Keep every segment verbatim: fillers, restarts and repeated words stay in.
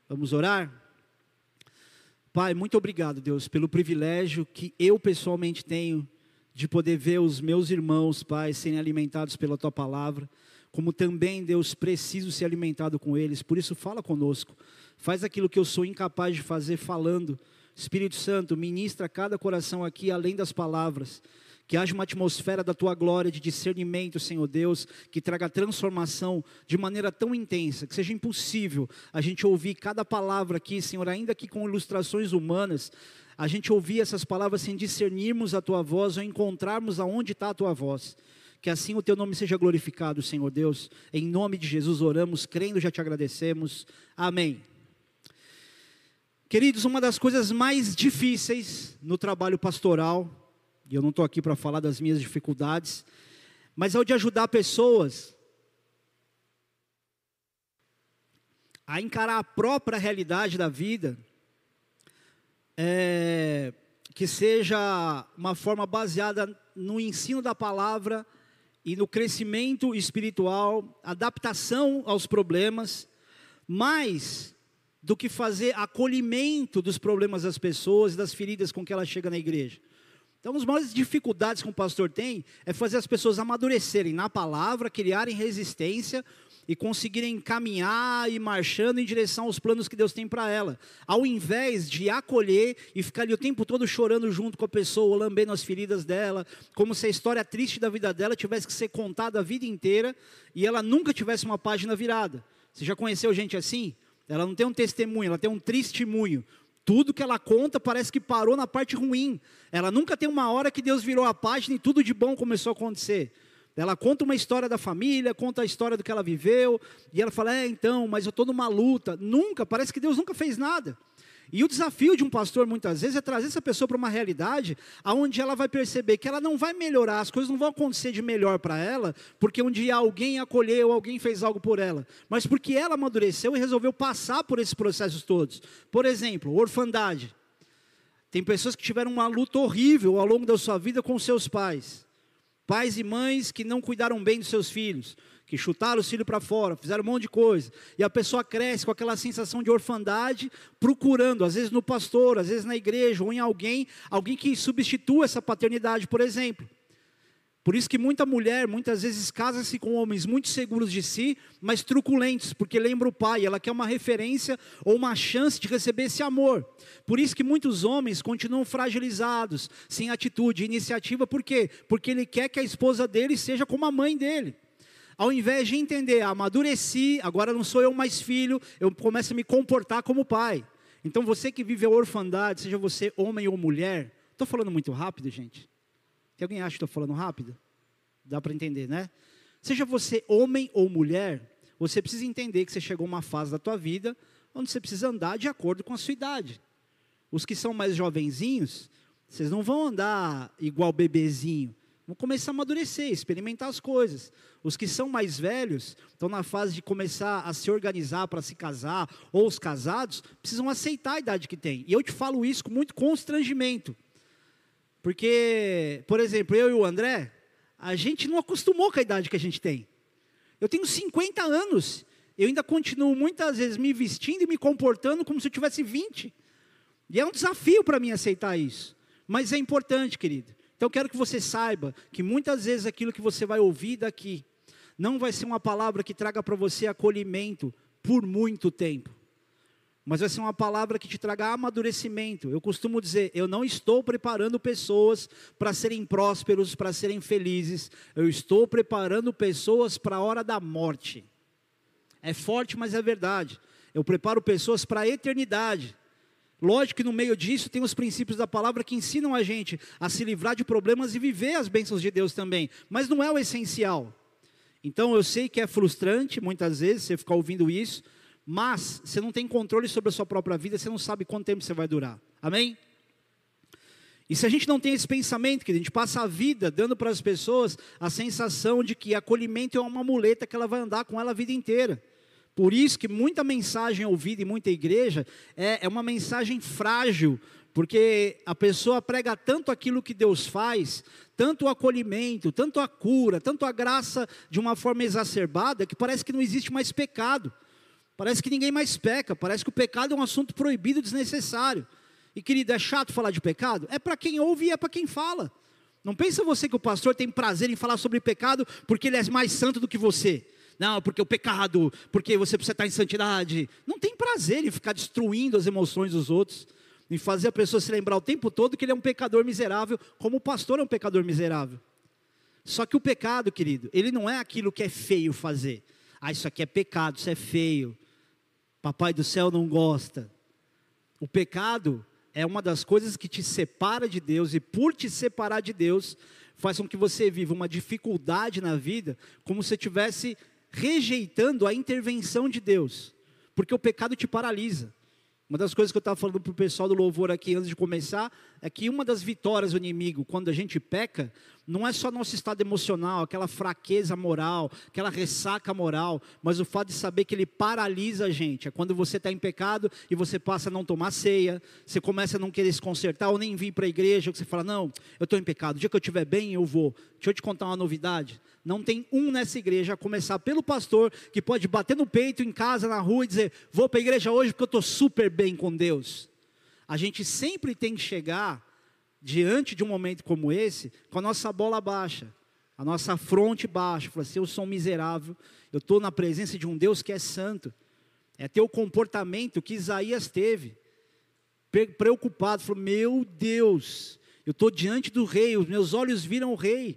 Vamos orar? Pai, muito obrigado, Deus, pelo privilégio que eu pessoalmente tenho de poder ver os meus irmãos, Pai, serem alimentados pela Tua Palavra, como também, Deus, preciso ser alimentado com eles. Por isso, fala conosco, faz aquilo que eu sou incapaz de fazer falando. Espírito Santo, ministra cada coração aqui, além das palavras. Que haja uma atmosfera da Tua glória, de discernimento, Senhor Deus, que traga transformação de maneira tão intensa, que seja impossível a gente ouvir cada palavra aqui, Senhor, ainda que com ilustrações humanas, a gente ouvir essas palavras sem discernirmos a Tua voz ou encontrarmos aonde está a Tua voz. Que assim o Teu nome seja glorificado, Senhor Deus. Em nome de Jesus oramos, crendo já te agradecemos. Amém. Queridos, uma das coisas mais difíceis no trabalho pastoral, e eu não estou aqui para falar das minhas dificuldades, mas é o de ajudar pessoas a encarar a própria realidade da vida, é, que seja uma forma baseada no ensino da palavra e no crescimento espiritual, adaptação aos problemas, mais do que fazer acolhimento dos problemas das pessoas e das feridas com que ela chega na igreja. Então, as maiores dificuldades que um pastor tem é fazer as pessoas amadurecerem na palavra, criarem resistência e conseguirem caminhar e marchando em direção aos planos que Deus tem para ela. Ao invés de acolher e ficar ali o tempo todo chorando junto com a pessoa, lambendo as feridas dela, como se a história triste da vida dela tivesse que ser contada a vida inteira e ela nunca tivesse uma página virada. Você já conheceu gente assim? Ela não tem um testemunho, ela tem um testemunho. Tudo que ela conta parece que parou na parte ruim. Ela nunca tem uma hora que Deus virou a página e tudo de bom começou a acontecer. Ela conta uma história da família, conta a história do que ela viveu, e ela fala, é então, mas eu estou numa luta. Nunca, parece que Deus nunca fez nada. E o desafio de um pastor, muitas vezes, é trazer essa pessoa para uma realidade onde ela vai perceber que ela não vai melhorar, as coisas não vão acontecer de melhor para ela, porque um dia alguém acolheu, alguém fez algo por ela, mas porque ela amadureceu e resolveu passar por esses processos todos. Por exemplo, orfandade. Tem pessoas que tiveram uma luta horrível ao longo da sua vida com seus pais. Pais e mães que não cuidaram bem dos seus filhos, que chutaram os filhos para fora, fizeram um monte de coisa. E a pessoa cresce com aquela sensação de orfandade, procurando, às vezes no pastor, às vezes na igreja, ou em alguém, alguém que substitua essa paternidade, por exemplo. Por isso que muita mulher, muitas vezes, casa-se com homens muito seguros de si, mas truculentos, porque lembra o pai, ela quer uma referência ou uma chance de receber esse amor. Por isso que muitos homens continuam fragilizados, sem atitude, iniciativa, por quê? Porque ele quer que a esposa dele seja como a mãe dele. Ao invés de entender, amadureci, agora não sou eu mais filho, eu começo a me comportar como pai. Então você que vive a orfandade, seja você homem ou mulher, estou falando muito rápido, gente? Tem alguém acha que estou falando rápido? Dá para entender, né? Seja você homem ou mulher, você precisa entender que você chegou a uma fase da tua vida onde você precisa andar de acordo com a sua idade. Os que são mais jovenzinhos, vocês não vão andar igual bebezinho. Vão começar a amadurecer, experimentar as coisas. Os que são mais velhos, estão na fase de começar a se organizar para se casar, ou os casados, precisam aceitar a idade que têm. E eu te falo isso com muito constrangimento. Porque, por exemplo, eu e o André, a gente não acostumou com a idade que a gente tem. Eu tenho cinquenta anos, eu ainda continuo muitas vezes me vestindo e me comportando como se eu tivesse vinte. E é um desafio para mim aceitar isso. Mas é importante, querido. Então eu quero que você saiba que muitas vezes aquilo que você vai ouvir daqui, não vai ser uma palavra que traga para você acolhimento por muito tempo. Mas vai ser uma palavra que te traga amadurecimento. Eu costumo dizer, eu não estou preparando pessoas para serem prósperos, para serem felizes. Eu estou preparando pessoas para a hora da morte. É forte, mas é verdade. Eu preparo pessoas para a eternidade. Lógico que no meio disso tem os princípios da palavra que ensinam a gente a se livrar de problemas e viver as bênçãos de Deus também. Mas não é o essencial. Então eu sei que é frustrante muitas vezes você ficar ouvindo isso. Mas você não tem controle sobre a sua própria vida, você não sabe quanto tempo você vai durar. Amém? E se a gente não tem esse pensamento, que a gente passa a vida dando para as pessoas a sensação de que acolhimento é uma muleta que ela vai andar com ela a vida inteira. Por isso que muita mensagem ouvida em muita igreja é, é uma mensagem frágil, porque a pessoa prega tanto aquilo que Deus faz, tanto o acolhimento, tanto a cura, tanto a graça de uma forma exacerbada, que parece que não existe mais pecado. Parece que ninguém mais peca, parece que o pecado é um assunto proibido, desnecessário. E querido, é chato falar de pecado? É para quem ouve e é para quem fala. Não pensa você que o pastor tem prazer em falar sobre pecado porque ele é mais santo do que você. Não, porque o pecado, porque você precisa estar em santidade. Não tem prazer em ficar destruindo as emoções dos outros, em fazer a pessoa se lembrar o tempo todo que ele é um pecador miserável, como o pastor é um pecador miserável. Só que o pecado, querido, ele não é aquilo que é feio fazer. Ah, isso aqui é pecado, isso é feio. Papai do céu não gosta. O pecado é uma das coisas que te separa de Deus, e por te separar de Deus, faz com que você viva uma dificuldade na vida, como se estivesse rejeitando a intervenção de Deus, porque o pecado te paralisa. Uma das coisas que eu estava falando para o pessoal do louvor aqui antes de começar, é que uma das vitórias do inimigo, quando a gente peca, não é só nosso estado emocional, aquela fraqueza moral, aquela ressaca moral, mas o fato de saber que ele paralisa a gente. É quando você está em pecado e você passa a não tomar ceia, você começa a não querer se consertar ou nem vir para a igreja, que você fala, não, eu estou em pecado, o dia que eu estiver bem eu vou. Deixa eu te contar uma novidade, não tem um nessa igreja, a começar pelo pastor, que pode bater no peito em casa, na rua e dizer, vou para a igreja hoje porque eu estou super bem com Deus. A gente sempre tem que chegar diante de um momento como esse, com a nossa bola baixa, a nossa fronte baixa, falar assim, eu sou um miserável, eu estou na presença de um Deus que é santo. É ter o comportamento que Isaías teve, preocupado, falou, meu Deus, eu estou diante do rei, os meus olhos viram o rei,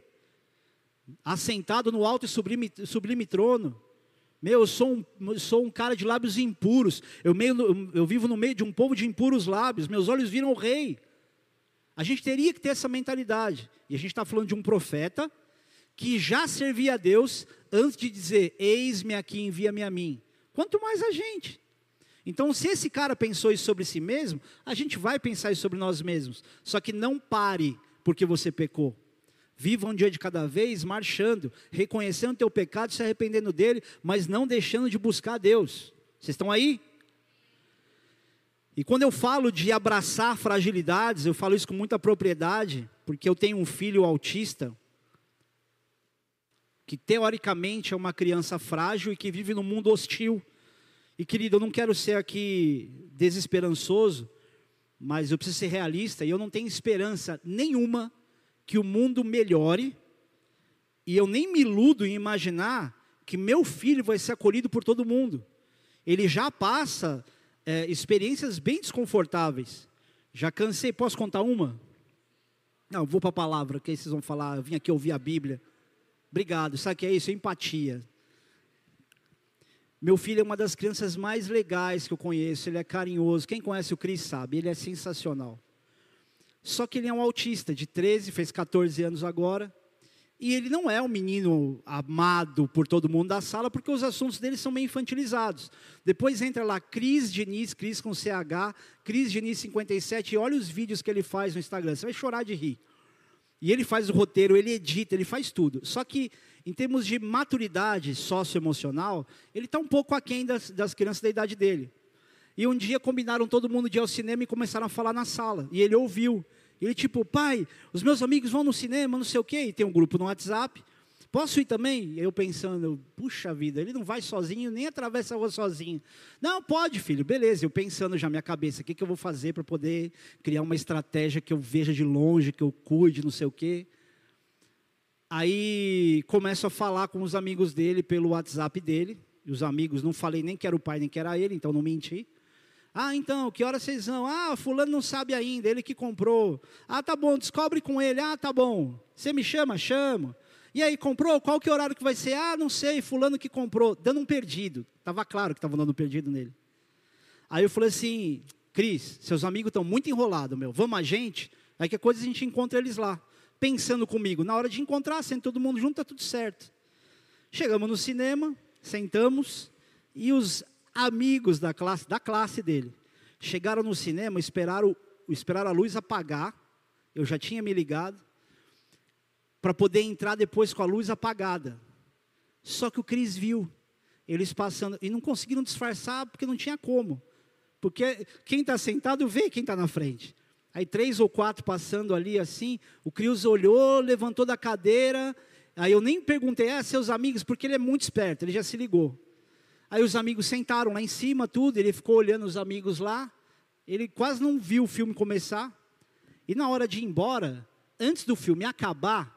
assentado no alto e sublime, sublime trono. Meu, eu sou, um, eu sou um cara de lábios impuros, eu, meio, eu vivo no meio de um povo de impuros lábios, meus olhos viram o rei. A gente teria que ter essa mentalidade, e a gente está falando de um profeta, que já servia a Deus, antes de dizer, eis-me aqui, envia-me a mim, quanto mais a gente. Então se esse cara pensou isso sobre si mesmo, a gente vai pensar isso sobre nós mesmos, só que não pare, porque você pecou. Viva um dia de cada vez, marchando, reconhecendo o teu pecado, se arrependendo dele, mas não deixando de buscar a Deus. Vocês estão aí? E quando eu falo de abraçar fragilidades, eu falo isso com muita propriedade, porque eu tenho um filho autista, que teoricamente é uma criança frágil e que vive num mundo hostil. E querido, eu não quero ser aqui desesperançoso, mas eu preciso ser realista, e eu não tenho esperança nenhuma que o mundo melhore, e eu nem me iludo em imaginar que meu filho vai ser acolhido por todo mundo. Ele já passa é, experiências bem desconfortáveis. Já cansei, posso contar uma? Não, vou para a palavra, que aí vocês vão falar, eu vim aqui ouvir a Bíblia. Obrigado, sabe o que é isso? Empatia. Meu filho é uma das crianças mais legais que eu conheço, ele é carinhoso. Quem conhece o Cris sabe, ele é sensacional. Só que ele é um autista, de treze, fez quatorze anos agora. E ele não é um menino amado por todo mundo da sala, porque os assuntos dele são meio infantilizados. Depois entra lá Cris Diniz, Cris com C H, Cris Diniz cinquenta e sete, e olha os vídeos que ele faz no Instagram, você vai chorar de rir. E ele faz o roteiro, ele edita, ele faz tudo. Só que, em termos de maturidade socioemocional, ele está um pouco aquém das, das crianças da idade dele. E um dia combinaram todo mundo de ir ao cinema e começaram a falar na sala. E ele ouviu. E ele tipo, pai, os meus amigos vão no cinema, não sei o quê. E tem um grupo no WhatsApp. Posso ir também? E eu pensando, puxa vida, ele não vai sozinho, nem atravessa a rua sozinho. Não, pode filho, beleza. Eu pensando já na minha cabeça, o que, que eu vou fazer para poder criar uma estratégia que eu veja de longe, que eu cuide, não sei o quê. Aí começo a falar com os amigos dele pelo WhatsApp dele. E os amigos, não falei nem que era o pai, nem que era ele, então não menti. Ah, então, que hora vocês vão? Ah, fulano não sabe ainda, ele que comprou. Ah, tá bom, descobre com ele. Ah, tá bom. Você me chama? Chamo. E aí, comprou? Qual que é o horário que vai ser? Ah, não sei, fulano que comprou. Dando um perdido. Estava claro que estava dando um perdido nele. Aí eu falei assim, Cris, seus amigos estão muito enrolados, meu. Vamos a gente? Aí que coisa a gente encontra eles lá. Pensando comigo, na hora de encontrar, sendo todo mundo junto, está tudo certo. Chegamos no cinema, sentamos, e os amigos da classe, da classe dele, chegaram no cinema, esperaram, esperaram a luz apagar, eu já tinha me ligado, para poder entrar depois com a luz apagada. Só que o Cris viu, eles passando, e não conseguiram disfarçar, porque não tinha como, porque quem está sentado vê quem está na frente. Aí três ou quatro passando ali assim, o Cris olhou, levantou da cadeira, aí eu nem perguntei, ah, seus amigos, porque ele é muito esperto, ele já se ligou. Aí os amigos sentaram lá em cima, tudo, ele ficou olhando os amigos lá, ele quase não viu o filme começar, e na hora de ir embora, antes do filme acabar,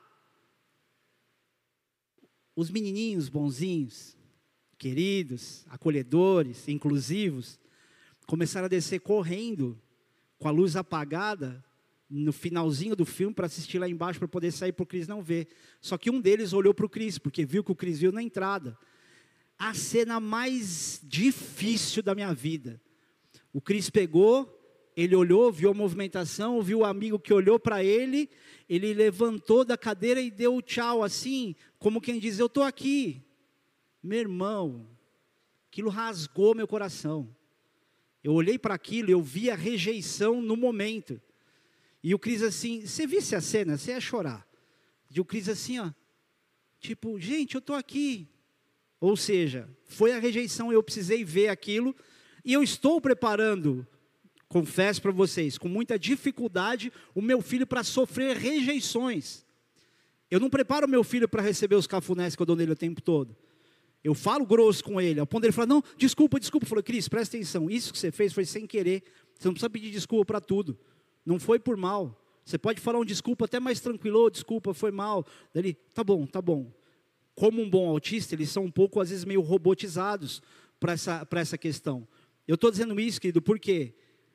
os menininhos bonzinhos, queridos, acolhedores, inclusivos, começaram a descer correndo, com a luz apagada, no finalzinho do filme, para assistir lá embaixo, para poder sair para o Cris não ver. Só que um deles olhou para o Cris, porque viu que o Cris viu na entrada. A cena mais difícil da minha vida. O Cris pegou, ele olhou, viu a movimentação, viu o amigo que olhou para ele, ele levantou da cadeira e deu tchau, assim, como quem diz, eu estou aqui. Meu irmão, aquilo rasgou meu coração. Eu olhei para aquilo, eu vi a rejeição no momento. E o Cris assim, você visse a cena, você ia chorar. E o Cris assim, ó, tipo, gente, eu estou aqui. Ou seja, foi a rejeição, eu precisei ver aquilo. E eu estou preparando, confesso para vocês, com muita dificuldade, o meu filho para sofrer rejeições. Eu não preparo o meu filho para receber os cafunés que eu dou nele o tempo todo. Eu falo grosso com ele, ao ponto dele falar, não, desculpa, desculpa. Eu falo, Cris, presta atenção, isso que você fez foi sem querer. Você não precisa pedir desculpa para tudo. Não foi por mal. Você pode falar um desculpa até mais tranquilo, oh, desculpa, foi mal. Ele, tá bom, tá bom. Como um bom autista, eles são um pouco, às vezes, meio robotizados para essa, para essa questão. Eu estou dizendo isso, querido, porque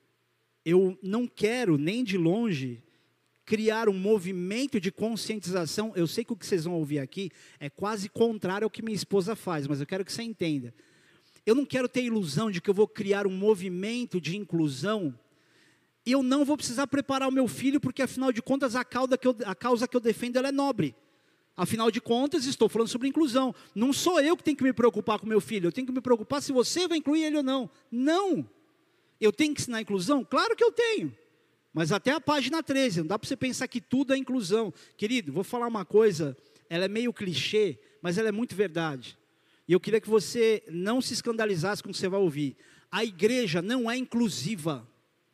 eu não quero, nem de longe, criar um movimento de conscientização. Eu sei que o que vocês vão ouvir aqui é quase contrário ao que minha esposa faz, mas eu quero que você entenda. Eu não quero ter a ilusão de que eu vou criar um movimento de inclusão e eu não vou precisar preparar o meu filho, porque afinal de contas a causa que eu, a causa que eu defendo ela é nobre. Afinal de contas, estou falando sobre inclusão. Não sou eu que tenho que me preocupar com meu filho, eu tenho que me preocupar se você vai incluir ele ou não. Não! Eu tenho que ensinar a inclusão? Claro que eu tenho. Mas até a página treze, não dá para você pensar que tudo é inclusão. Querido, vou falar uma coisa, ela é meio clichê, mas ela é muito verdade. E eu queria que você não se escandalizasse com o que você vai ouvir. A igreja não é inclusiva.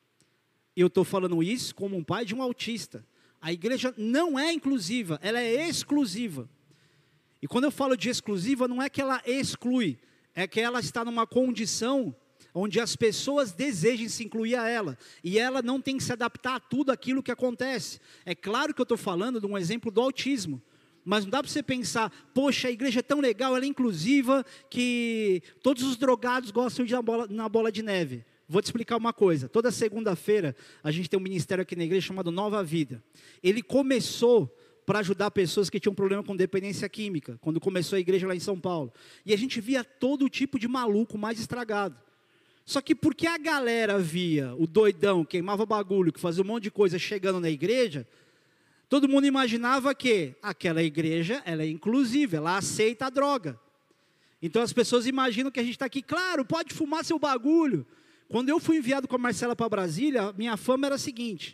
Eu estou falando isso como um pai de um autista. A igreja não é inclusiva, ela é exclusiva. E quando eu falo de exclusiva, não é que ela exclui, é que ela está numa condição onde as pessoas desejem se incluir a ela, e ela não tem que se adaptar a tudo aquilo que acontece. É claro que eu estou falando de um exemplo do autismo, mas não dá para você pensar, poxa, a igreja é tão legal, ela é inclusiva, que todos os drogados gostam de ir na bola, na bola de neve. Vou te explicar uma coisa, toda segunda-feira a gente tem um ministério aqui na igreja chamado Nova Vida. Ele começou para ajudar pessoas que tinham problema com dependência química, quando começou a igreja lá em São Paulo. E a gente via todo tipo de maluco mais estragado. Só que porque a galera via o doidão, queimava bagulho, que fazia um monte de coisa chegando na igreja, todo mundo imaginava que aquela igreja, ela é inclusiva, ela aceita a droga. Então as pessoas imaginam que a gente está aqui, claro, pode fumar seu bagulho. Quando eu fui enviado com a Marcela para Brasília, minha fama era a seguinte.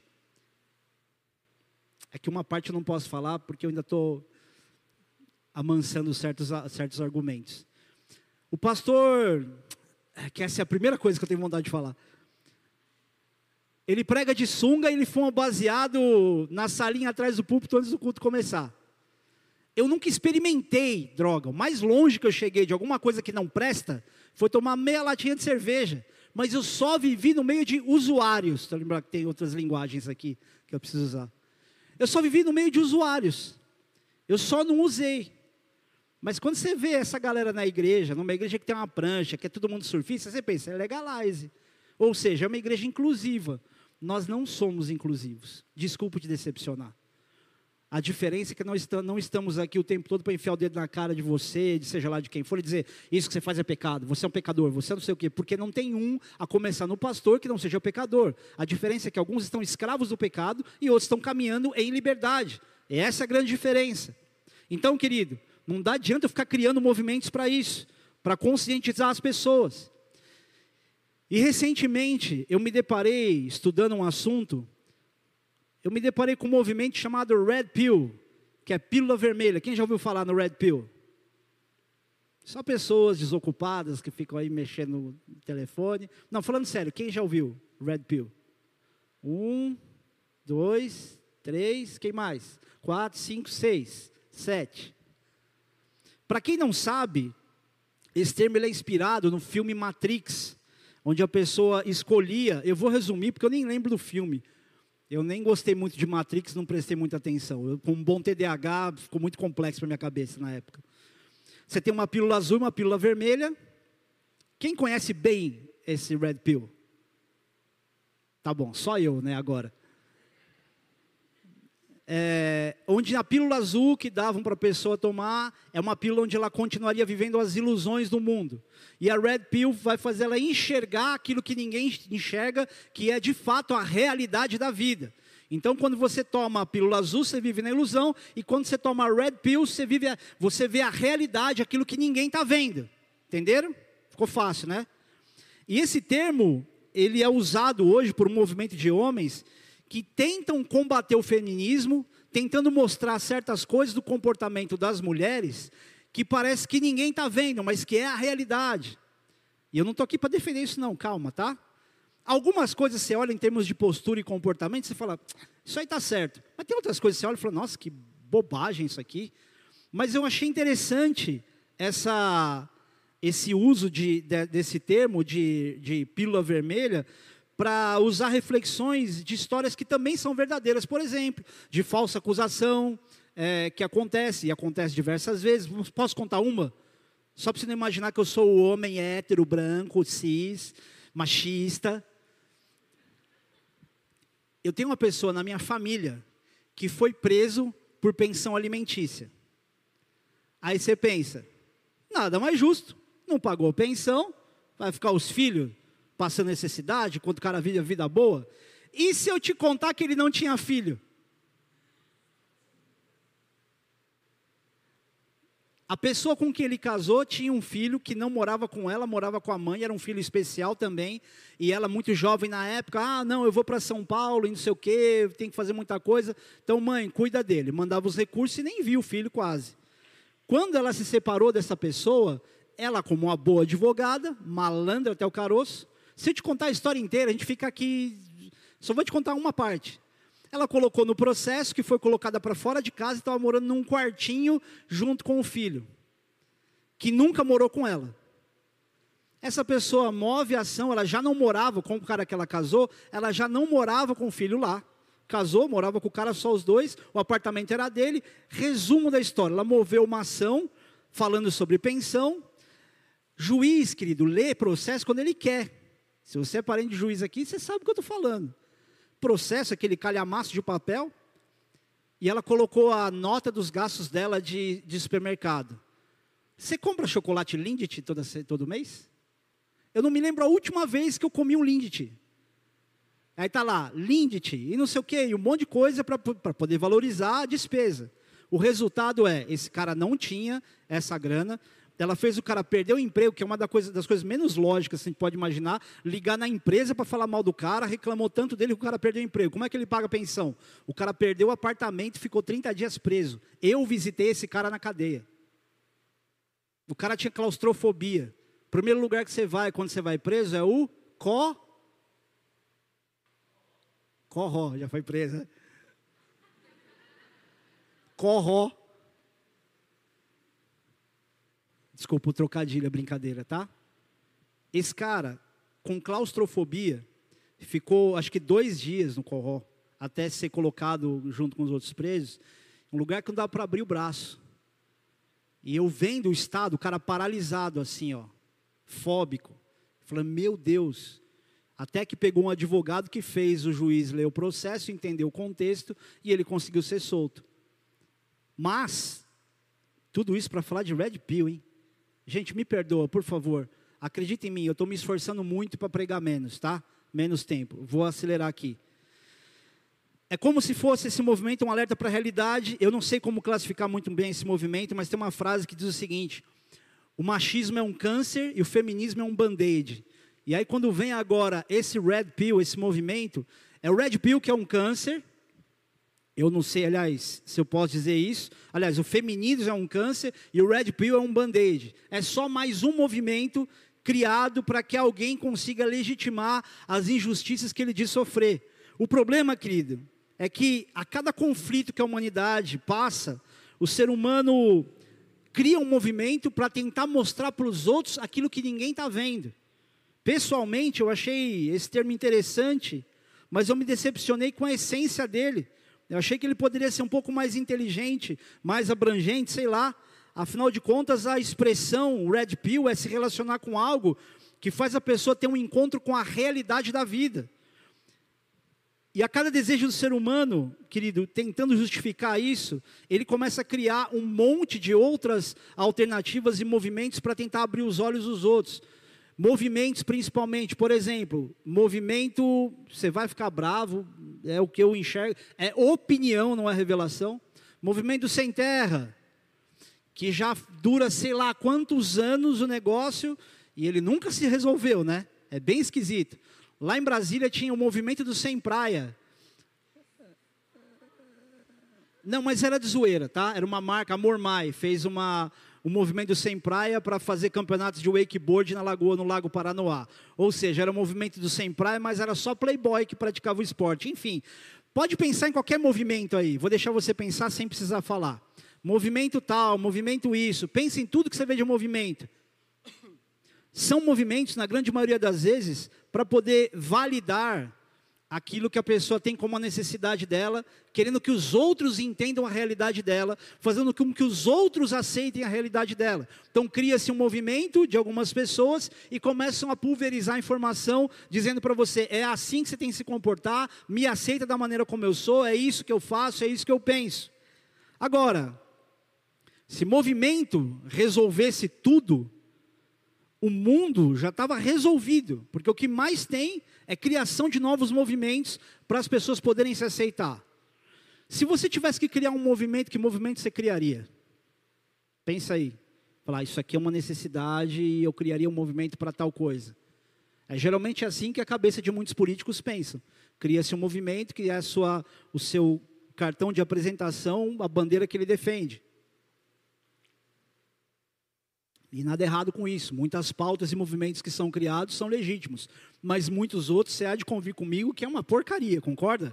É que uma parte eu não posso falar, porque eu ainda estou amansando certos, certos argumentos. O pastor, que essa é a primeira coisa que eu tenho vontade de falar. Ele prega de sunga e ele fuma baseado na salinha atrás do púlpito antes do culto começar. Eu nunca experimentei droga. O mais longe que eu cheguei de alguma coisa que não presta, foi tomar meia latinha de cerveja. Mas eu só vivi no meio de usuários. Estou lembrando que tem outras linguagens aqui que eu preciso usar. Eu só vivi no meio de usuários. Eu só não usei. Mas quando você vê essa galera na igreja, numa igreja que tem uma prancha, que é todo mundo surfista, você pensa, é legalize. Ou seja, é uma igreja inclusiva. Nós não somos inclusivos. Desculpa te decepcionar. A diferença é que nós não estamos aqui o tempo todo para enfiar o dedo na cara de você, de seja lá de quem for, e dizer, isso que você faz é pecado, você é um pecador, você não sei o quê. Porque não tem um, a começar no pastor, que não seja o pecador. A diferença é que alguns estão escravos do pecado e outros estão caminhando em liberdade. Essa é a grande diferença. Então, querido, não dá adianta eu ficar criando movimentos para isso, para conscientizar as pessoas. E recentemente, eu me deparei, estudando um assunto, eu me deparei com um movimento chamado Red Pill, que é pílula vermelha. Quem já ouviu falar no Red Pill? Só pessoas desocupadas que ficam aí mexendo no telefone. Não, falando sério, quem já ouviu Red Pill? Um, dois, três, quem mais? Quatro, cinco, seis, sete. Para quem não sabe, Esse termo ele é inspirado no filme Matrix, onde a pessoa escolhia, eu vou resumir porque eu nem lembro do filme. Eu nem gostei muito de Matrix, não prestei muita atenção. Eu, com um bom T D A H, ficou muito complexo para minha cabeça na época. Você tem uma pílula azul e uma pílula vermelha. Quem conhece bem esse Red Pill? Tá bom, só eu, né, agora. É, onde a pílula azul que davam para a pessoa tomar, é uma pílula onde ela continuaria vivendo as ilusões do mundo. E a Red Pill vai fazer ela enxergar aquilo que ninguém enxerga, que é de fato a realidade da vida. Então, quando você toma a pílula azul, você vive na ilusão, e quando você toma a Red Pill, você, vive a, você vê a realidade, aquilo que ninguém está vendo. Entenderam? Ficou fácil, né? E esse termo, ele é usado hoje por um movimento de homens que tentam combater o feminismo, tentando mostrar certas coisas do comportamento das mulheres, que parece que ninguém está vendo, mas que é a realidade. E eu não estou aqui para defender isso não, calma, tá? Algumas coisas você olha em termos de postura e comportamento, você fala, isso aí está certo. Mas tem outras coisas que você olha e fala, nossa, que bobagem isso aqui. Mas eu achei interessante essa, esse uso de, de, desse termo de, de pílula vermelha, para usar reflexões de histórias que também são verdadeiras. Por exemplo, de falsa acusação, é, que acontece, e acontece diversas vezes. Posso contar uma? Só para você não imaginar que eu sou o homem hétero, branco, cis, machista. Eu tenho uma pessoa na minha família que foi preso por pensão alimentícia. Aí você pensa, nada mais justo, não pagou pensão, vai ficar os filhos passando necessidade, enquanto o cara vive a vida boa. E se eu te contar que ele não tinha filho? A pessoa com quem ele casou tinha um filho que não morava com ela, morava com a mãe, era um filho especial também, e ela muito jovem na época, ah, não, eu vou para São Paulo, e não sei o quê, tem que fazer muita coisa, então mãe, cuida dele, mandava os recursos e nem via o filho quase. Quando ela se separou dessa pessoa, ela como uma boa advogada, malandra até o caroço, se eu te contar a história inteira, a gente fica aqui, só vou te contar uma parte. Ela colocou no processo que foi colocada para fora de casa e estava morando num quartinho junto com o filho, que nunca morou com ela. Essa pessoa move a ação, ela já não morava com o cara que ela casou, ela já não morava com o filho lá. Casou, morava com o cara só os dois, o apartamento era dele. Resumo da história, ela moveu uma ação falando sobre pensão. Juiz, querido, lê processo quando ele quer. Se você é parente de juiz aqui, você sabe o que eu estou falando. Processo, aquele calhamaço de papel, e ela colocou a nota dos gastos dela de, de supermercado. Você compra chocolate Lindt todo, todo mês? Eu não me lembro a última vez que eu comi um Lindt. Aí está lá, Lindt, e não sei o quê, e um monte de coisa para poder valorizar a despesa. O resultado é, esse cara não tinha essa grana, ela fez o cara perder o emprego, que é uma das coisas, das coisas menos lógicas que a gente pode imaginar, ligar na empresa para falar mal do cara, reclamou tanto dele que o cara perdeu o emprego. Como é que ele paga a pensão? O cara perdeu o apartamento e ficou trinta dias preso. Eu visitei esse cara na cadeia. O cara tinha claustrofobia. O primeiro lugar que você vai, quando você vai preso, é o có... Corró, já foi preso, né? Corró. Desculpa o trocadilho, a brincadeira, tá? Esse cara, com claustrofobia, ficou acho que dois dias no Corró, até ser colocado junto com os outros presos, um lugar que não dava para abrir o braço. E eu vendo o estado, o cara paralisado assim, ó, fóbico, falando, meu Deus, até que pegou um advogado que fez o juiz ler o processo, entender o contexto, e ele conseguiu ser solto. Mas, tudo isso para falar de Red Pill, hein? Gente, me perdoa, por favor. Acredita em mim, eu estou me esforçando muito para pregar menos, tá? Menos tempo. Vou acelerar aqui. É como se fosse esse movimento um alerta para a realidade. Eu não sei como classificar muito bem esse movimento, mas tem uma frase que diz o seguinte: o machismo é um câncer e o feminismo é um band-aid. E aí quando vem agora esse Red Pill, esse movimento, é o Red Pill que é um câncer. Eu não sei, aliás, se eu posso dizer isso. Aliás, o feminismo é um câncer e o Red Pill é um band-aid. É só mais um movimento criado para que alguém consiga legitimar as injustiças que ele diz sofrer. O problema, querido, é que a cada conflito que a humanidade passa, o ser humano cria um movimento para tentar mostrar para os outros aquilo que ninguém está vendo. Pessoalmente, eu achei esse termo interessante, mas eu me decepcionei com a essência dele. Eu achei que ele poderia ser um pouco mais inteligente, mais abrangente, sei lá. Afinal de contas, a expressão Red Pill é se relacionar com algo que faz a pessoa ter um encontro com a realidade da vida. E a cada desejo do ser humano, querido, tentando justificar isso, ele começa a criar um monte de outras alternativas e movimentos para tentar abrir os olhos dos outros. Movimentos principalmente, por exemplo, movimento, você vai ficar bravo, é o que eu enxergo, é opinião, não é revelação. Movimento sem terra, que já dura sei lá quantos anos o negócio, e ele nunca se resolveu, né? É bem esquisito. Lá em Brasília tinha o movimento do Sem Praia. Não, mas era de zoeira, tá? Era uma marca, a Mormai, fez uma... o movimento do Sem Praia para fazer campeonatos de wakeboard na lagoa, no Lago Paranoá. Ou seja, era o movimento do Sem Praia, mas era só playboy que praticava o esporte. Enfim, pode pensar em qualquer movimento aí. Vou deixar você pensar sem precisar falar. Movimento tal, movimento isso. Pense em tudo que você vê de movimento. São movimentos, na grande maioria das vezes, para poder validar aquilo que a pessoa tem como a necessidade dela, querendo que os outros entendam a realidade dela, fazendo com que os outros aceitem a realidade dela. Então cria-se um movimento de algumas pessoas e começam a pulverizar a informação, dizendo para você, é assim que você tem que se comportar, me aceita da maneira como eu sou, é isso que eu faço, é isso que eu penso. Agora, se movimento resolvesse tudo, o mundo já estava resolvido, porque o que mais tem é criação de novos movimentos para as pessoas poderem se aceitar. Se você tivesse que criar um movimento, que movimento você criaria? Pensa aí. Falar, isso aqui é uma necessidade e eu criaria um movimento para tal coisa. É geralmente assim que a cabeça de muitos políticos pensam. Cria-se um movimento que é a sua, o seu cartão de apresentação, a bandeira que ele defende. E nada errado com isso. Muitas pautas e movimentos que são criados são legítimos. Mas muitos outros, você há de convir comigo, que é uma porcaria, concorda?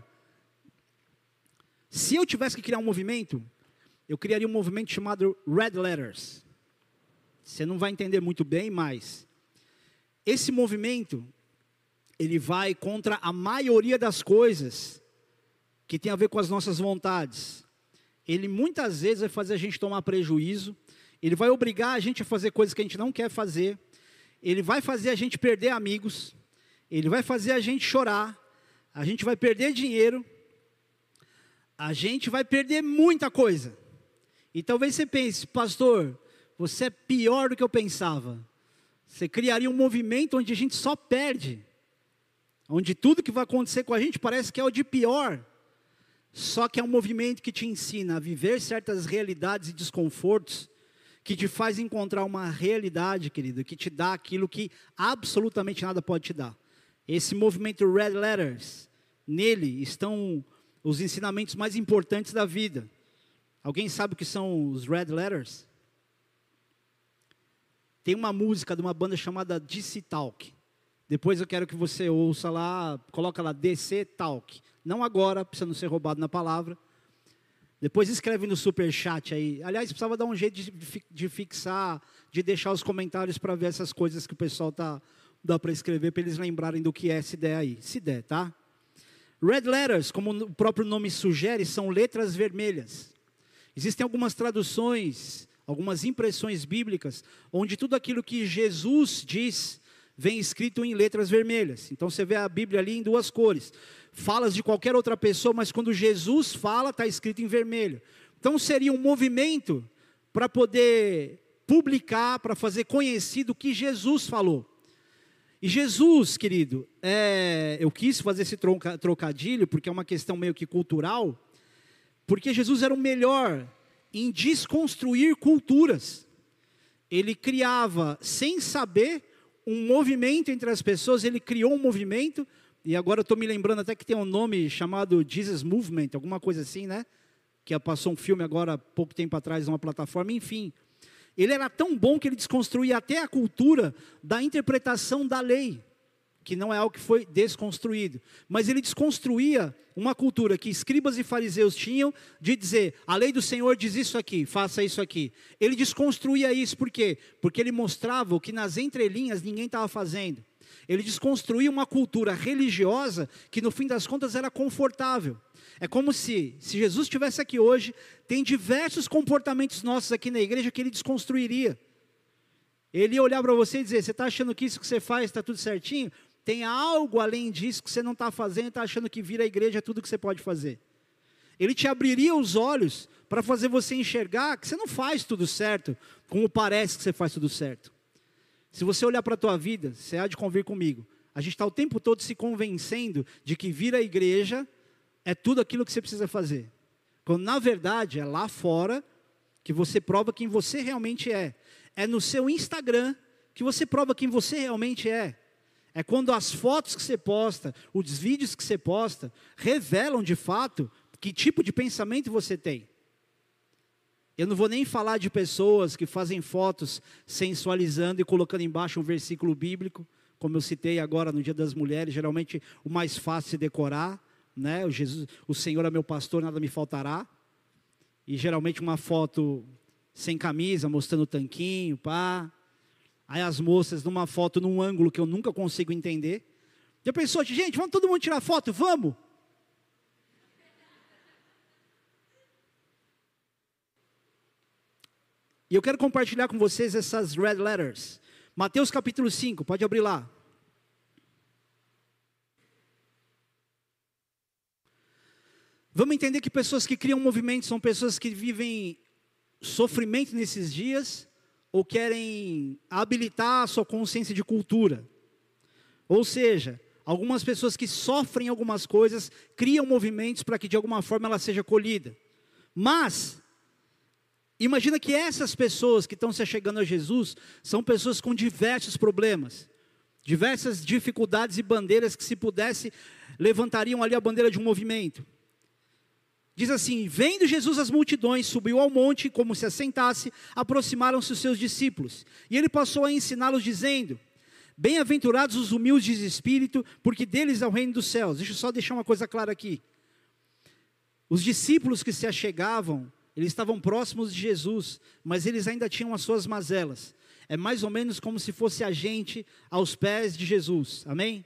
Se eu tivesse que criar um movimento, eu criaria um movimento chamado Red Letters. Você não vai entender muito bem, mas esse movimento, ele vai contra a maioria das coisas que tem a ver com as nossas vontades. Ele muitas vezes vai fazer a gente tomar prejuízo. Ele vai obrigar a gente a fazer coisas que a gente não quer fazer. Ele vai fazer a gente perder amigos. Ele vai fazer a gente chorar. A gente vai perder dinheiro. A gente vai perder muita coisa. E talvez você pense, pastor, você é pior do que eu pensava. Você criaria um movimento onde a gente só perde. Onde tudo que vai acontecer com a gente parece que é o de pior. Só que é um movimento que te ensina a viver certas realidades e desconfortos, que te faz encontrar uma realidade, querido, que te dá aquilo que absolutamente nada pode te dar. Esse movimento Red Letters, nele estão os ensinamentos mais importantes da vida. Alguém sabe o que são os Red Letters? Tem uma música de uma banda chamada D C Talk. Depois eu quero que você ouça lá, coloca lá D C Talk. Não agora, para você não ser roubado na palavra. Depois escreve no superchat aí. Aliás, precisava dar um jeito de, de fixar, de deixar os comentários para ver essas coisas que o pessoal tá, dá para escrever, para eles lembrarem do que é se der aí. Se der, tá? Red Letters, como o próprio nome sugere, são letras vermelhas. Existem algumas traduções, algumas impressões bíblicas, onde tudo aquilo que Jesus diz vem escrito em letras vermelhas. Então você vê a Bíblia ali em duas cores. Falas de qualquer outra pessoa, mas quando Jesus fala, está escrito em vermelho. Então seria um movimento para poder publicar, para fazer conhecido o que Jesus falou. E Jesus, querido, é, eu quis fazer esse tronca, trocadilho, porque é uma questão meio que cultural, porque Jesus era o melhor em desconstruir culturas. Ele criava, sem saber, um movimento entre as pessoas, ele criou um movimento. E agora eu estou me lembrando até que tem um nome chamado Jesus Movement, alguma coisa assim, né? Que passou um filme agora, pouco tempo atrás, numa plataforma, enfim. Ele era tão bom que ele desconstruía até a cultura da interpretação da lei. que não é algo que foi desconstruído. Mas ele desconstruía uma cultura que escribas e fariseus tinham de dizer, a lei do Senhor diz isso aqui, faça isso aqui. Ele desconstruía isso, por quê? Porque ele mostrava o que nas entrelinhas ninguém estava fazendo. Ele desconstruía uma cultura religiosa que no fim das contas era confortável. É como se, se Jesus estivesse aqui hoje, tem diversos comportamentos nossos aqui na igreja que ele desconstruiria. Ele ia olhar para você e dizer, você está achando que isso que você faz está tudo certinho? Tem algo além disso que você não está fazendo e está achando que vir à igreja é tudo que você pode fazer. Ele te abriria os olhos para fazer você enxergar que você não faz tudo certo, como parece que você faz tudo certo. Se você olhar para a tua vida, você há de convir comigo. A gente está o tempo todo se convencendo de que vir à igreja é tudo aquilo que você precisa fazer. Quando na verdade é lá fora que você prova quem você realmente é. É no seu Instagram que você prova quem você realmente é. É quando as fotos que você posta, os vídeos que você posta, revelam de fato que tipo de pensamento você tem. Eu não vou nem falar de pessoas que fazem fotos sensualizando e colocando embaixo um versículo bíblico, como eu citei agora no Dia das Mulheres, geralmente o mais fácil de decorar, né? O, Jesus, o Senhor é meu pastor, nada me faltará. E geralmente uma foto sem camisa, mostrando o tanquinho, pá. Aí as moças numa foto num ângulo que eu nunca consigo entender. Já pensou, gente, vamos todo mundo tirar foto? Vamos! E eu quero compartilhar com vocês essas red letters. Mateus capítulo cinco, pode abrir lá. Vamos entender que pessoas que criam movimento são pessoas que vivem sofrimento nesses dias ou querem habilitar a sua consciência de cultura. Ou seja, algumas pessoas que sofrem algumas coisas criam movimentos para que de alguma forma ela seja acolhida. Mas imagina que essas pessoas que estão se achegando a Jesus são pessoas com diversos problemas, diversas dificuldades e bandeiras que, se pudesse, levantariam ali a bandeira de um movimento. Diz assim, vendo Jesus as multidões, subiu ao monte, como se assentasse, aproximaram-se os seus discípulos. E ele passou a ensiná-los dizendo, bem-aventurados os humildes de espírito, porque deles é o reino dos céus. Deixa eu só deixar uma coisa clara aqui. Os discípulos que se achegavam, eles estavam próximos de Jesus, mas eles ainda tinham as suas mazelas. É mais ou menos como se fosse a gente aos pés de Jesus, amém?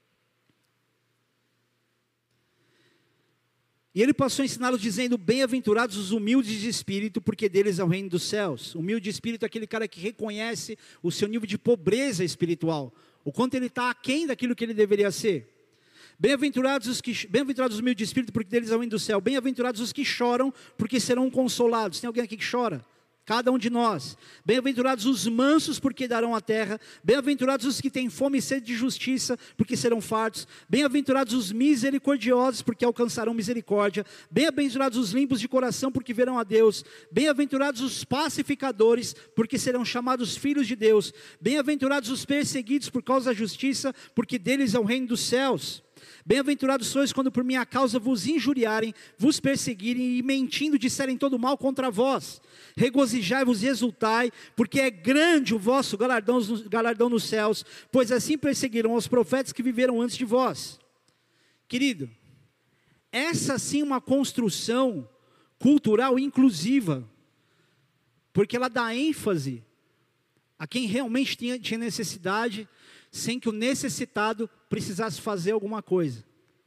E ele passou a ensiná-los dizendo, bem-aventurados os humildes de espírito, porque deles é o reino dos céus. Humilde de espírito é aquele cara que reconhece o seu nível de pobreza espiritual, o quanto ele está aquém daquilo que ele deveria ser. Bem-aventurados os, que, bem-aventurados os humildes de espírito, porque deles é o reino do céu. Bem-aventurados os que choram, porque serão consolados. Tem alguém aqui que chora? Cada um de nós. Bem-aventurados os mansos, porque darão a terra. Bem-aventurados os que têm fome e sede de justiça, porque serão fartos. Bem-aventurados os misericordiosos, porque alcançarão misericórdia. Bem-aventurados os limpos de coração, porque verão a Deus. Bem-aventurados os pacificadores, porque serão chamados filhos de Deus. Bem-aventurados os perseguidos por causa da justiça, porque deles é o reino dos céus. Bem-aventurados sois quando por minha causa vos injuriarem, vos perseguirem e mentindo disserem todo mal contra vós. Regozijai-vos e exultai, porque é grande o vosso galardão, galardão nos céus, pois assim perseguiram os profetas que viveram antes de vós. Querido, essa sim é uma construção cultural inclusiva, porque ela dá ênfase a quem realmente tinha, tinha necessidade, sem que o necessitado precisasse fazer alguma coisa.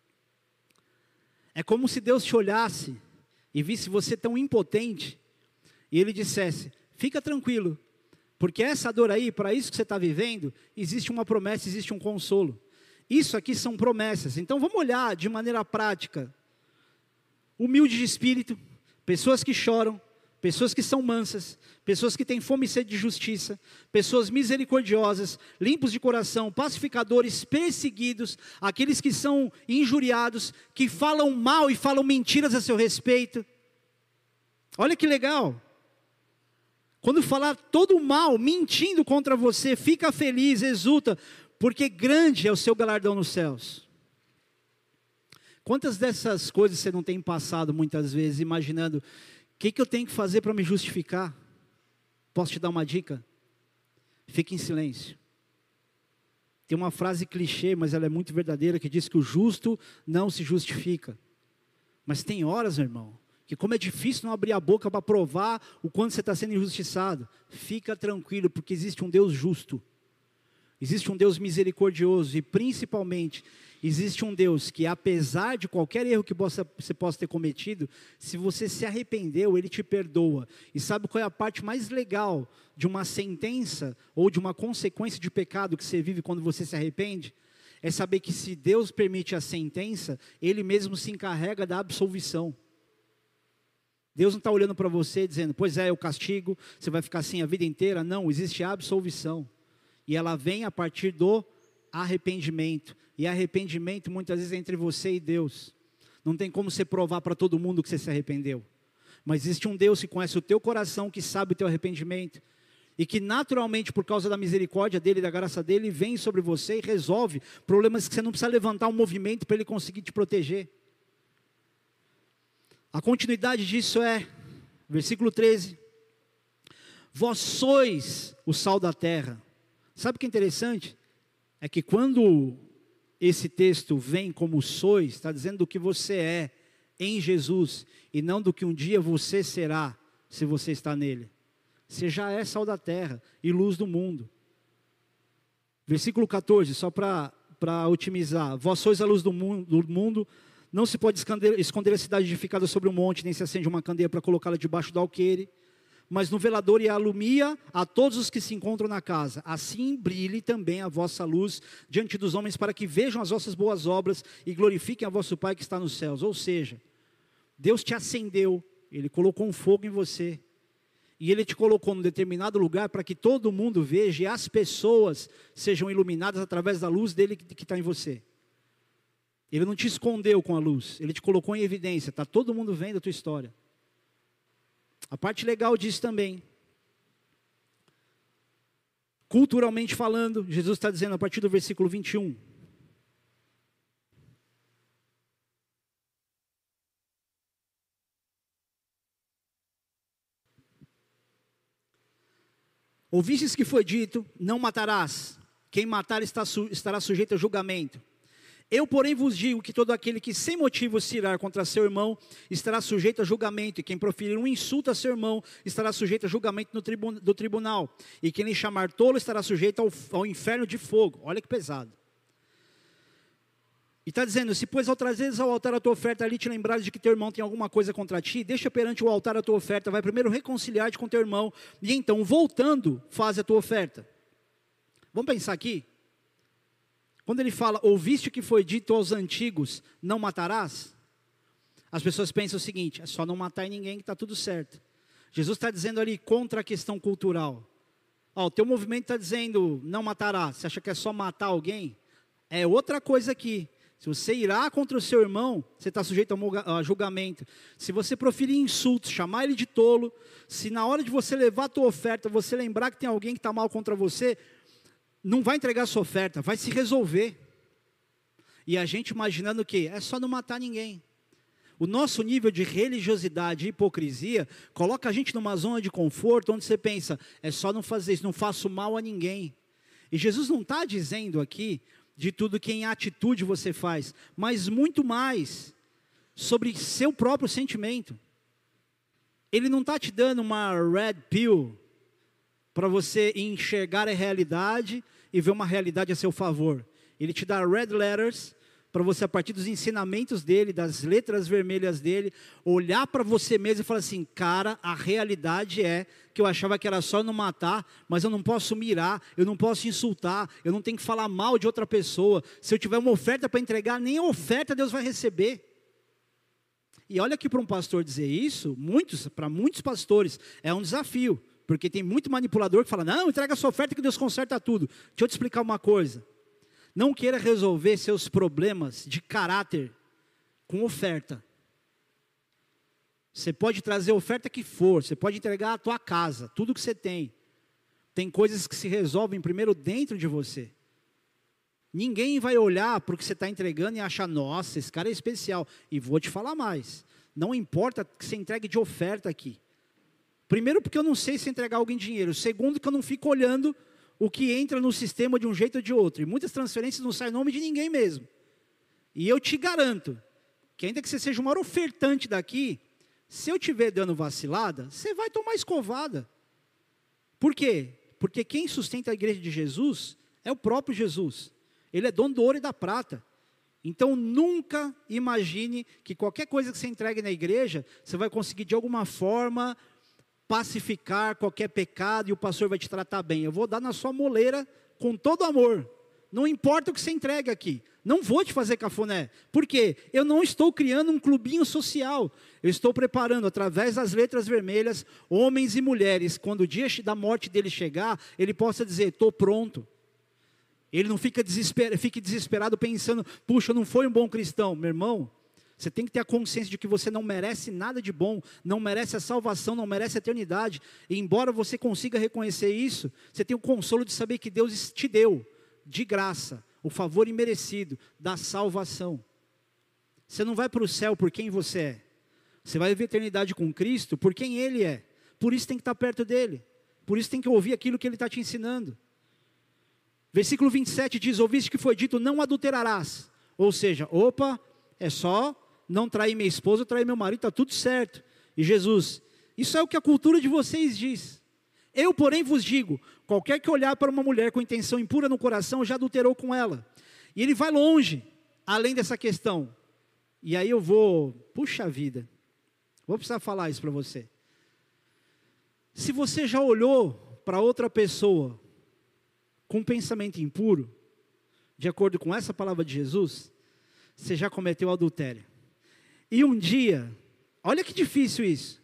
É como se Deus te olhasse e visse você tão impotente, e Ele dissesse, fica tranquilo, porque essa dor aí, para isso que você está vivendo, existe uma promessa, existe um consolo. Isso aqui são promessas. Então vamos olhar de maneira prática. Humilde de espírito, pessoas que choram, pessoas que são mansas, pessoas que têm fome e sede de justiça, pessoas misericordiosas, limpos de coração, pacificadores, perseguidos, aqueles que são injuriados, que falam mal e falam mentiras a seu respeito. Olha que legal. Quando falar todo mal, mentindo contra você, fica feliz, exulta, porque grande é o seu galardão nos céus. Quantas dessas coisas você não tem passado muitas vezes, imaginando, o que, que eu tenho que fazer para me justificar? Posso te dar uma dica? Fique em silêncio. Tem uma frase clichê, mas ela é muito verdadeira, que diz que o justo não se justifica. Mas tem horas, meu irmão, que como é difícil não abrir a boca para provar o quanto você está sendo injustiçado, fica tranquilo, porque existe um Deus justo. Existe um Deus misericordioso e, principalmente, existe um Deus que, apesar de qualquer erro que possa, você possa ter cometido, se você se arrependeu, Ele te perdoa. E sabe qual é a parte mais legal de uma sentença ou de uma consequência de pecado que você vive quando você se arrepende? É saber que se Deus permite a sentença, Ele mesmo se encarrega da absolvição. Deus não está olhando para você dizendo, pois é, eu castigo, você vai ficar assim a vida inteira. Não, existe a absolvição. E ela vem a partir do arrependimento. E arrependimento muitas vezes é entre você e Deus. Não tem como você provar para todo mundo que você se arrependeu. Mas existe um Deus que conhece o teu coração, que sabe o teu arrependimento. E que naturalmente, por causa da misericórdia dEle e da graça dEle, vem sobre você e resolve problemas que você não precisa levantar um movimento para Ele conseguir te proteger. A continuidade disso é, versículo treze. Vós sois o sal da terra. Sabe o que é interessante? É que quando esse texto vem como sois, está dizendo do que você é em Jesus, e não do que um dia você será, se você está nele. Você já é sal da terra e luz do mundo. Versículo quatorze, só para para otimizar. Vós sois a luz do mundo, do mundo, não se pode esconder, esconder a cidade edificada sobre um monte, nem se acende uma candeia para colocá-la debaixo do alqueire, mas no velador e alumia a todos os que se encontram na casa. Assim brilhe também a vossa luz diante dos homens, para que vejam as vossas boas obras e glorifiquem a vosso Pai que está nos céus. Ou seja, Deus te acendeu, Ele colocou um fogo em você, e Ele te colocou num determinado lugar para que todo mundo veja e as pessoas sejam iluminadas através da luz dEle que está em você. Ele não te escondeu com a luz, Ele te colocou em evidência, está todo mundo vendo a tua história. A parte legal disso também, culturalmente falando, Jesus está dizendo a partir do versículo vinte e um. Ouvistes que foi dito, não matarás, quem matar está su- estará sujeito a julgamento. Eu, porém, vos digo que todo aquele que sem motivo se irar contra seu irmão, estará sujeito a julgamento, e quem proferir um insulto a seu irmão, estará sujeito a julgamento no tribu- do tribunal, e quem lhe chamar tolo, estará sujeito ao, ao inferno de fogo. Olha que pesado. E está dizendo, se pois ao trazeres ao altar a tua oferta, ali te lembrares de que teu irmão tem alguma coisa contra ti, deixa perante o altar a tua oferta, vai primeiro reconciliar-te com teu irmão, e então, voltando, faz a tua oferta. Vamos pensar aqui? Quando ele fala, ouviste o que foi dito aos antigos, não matarás? As pessoas pensam o seguinte, é só não matar ninguém que está tudo certo. Jesus está dizendo ali, contra a questão cultural. Ó, o teu movimento está dizendo, não matarás. Você acha que é só matar alguém? É outra coisa aqui. Se você irá contra o seu irmão, você está sujeito a julgamento. Se você proferir insultos, chamar ele de tolo, se na hora de você levar a tua oferta, você lembrar que tem alguém que está mal contra você, não vai entregar a sua oferta, vai se resolver. E a gente imaginando que é só não matar ninguém. O nosso nível de religiosidade e hipocrisia coloca a gente numa zona de conforto, onde você pensa, é só não fazer isso, não faço mal a ninguém. E Jesus não está dizendo aqui de tudo que em atitude você faz, mas muito mais sobre seu próprio sentimento. Ele não está te dando uma red pill para você enxergar a realidade e ver uma realidade a seu favor. Ele te dá red letters para você, a partir dos ensinamentos dele, das letras vermelhas dele, olhar para você mesmo e falar assim, cara, a realidade é que eu achava que era só não matar, mas eu não posso mirar, eu não posso insultar, eu não tenho que falar mal de outra pessoa. Se eu tiver uma oferta para entregar, nem a oferta Deus vai receber. E olha que para um pastor dizer isso, muitos, para muitos pastores, é um desafio, porque tem muito manipulador que fala, não, entrega a sua oferta que Deus conserta tudo. Deixa eu te explicar uma coisa. Não queira resolver seus problemas de caráter com oferta. Você pode trazer a oferta que for, você pode entregar a tua casa, tudo que você tem. Tem coisas que se resolvem primeiro dentro de você. Ninguém vai olhar para o que você está entregando e achar, nossa, esse cara é especial. E vou te falar mais, não importa que você entregue de oferta aqui. Primeiro porque eu não sei se entregar alguém dinheiro. Segundo que eu não fico olhando o que entra no sistema de um jeito ou de outro. E muitas transferências não saem em nome de ninguém mesmo. E eu te garanto, que ainda que você seja o maior ofertante daqui, se eu estiver dando vacilada, você vai tomar escovada. Por quê? Porque quem sustenta a igreja de Jesus é o próprio Jesus. Ele é dono do ouro e da prata. Então nunca imagine que qualquer coisa que você entregue na igreja, você vai conseguir de alguma forma pacificar qualquer pecado e o pastor vai te tratar bem. Eu vou dar na sua moleira com todo amor. Não importa o que você entregue aqui. Não vou te fazer cafuné. Por quê? Eu não estou criando um clubinho social. Eu estou preparando, através das letras vermelhas, homens e mulheres, quando o dia da morte dele chegar, ele possa dizer, estou pronto. Ele não fica desesperado, fique desesperado pensando, puxa, não foi um bom cristão. Meu irmão, você tem que ter a consciência de que você não merece nada de bom, não merece a salvação, não merece a eternidade. E embora você consiga reconhecer isso, você tem o consolo de saber que Deus te deu, de graça, o favor imerecido da salvação. Você não vai para o céu por quem você é. Você vai viver a eternidade com Cristo por quem Ele é. Por isso tem que estar perto dEle. Por isso tem que ouvir aquilo que Ele está te ensinando. Versículo vinte e sete diz, ouviste que foi dito, não adulterarás. Ou seja, opa, é só não trair minha esposa, trair meu marido, está tudo certo. E Jesus, isso é o que a cultura de vocês diz. Eu, porém, vos digo, qualquer que olhar para uma mulher com intenção impura no coração, já adulterou com ela. E ele vai longe, além dessa questão. E aí eu vou, puxa vida, vou precisar falar isso para você. Se você já olhou para outra pessoa com um pensamento impuro, de acordo com essa palavra de Jesus, você já cometeu adultério. E um dia, olha que difícil isso.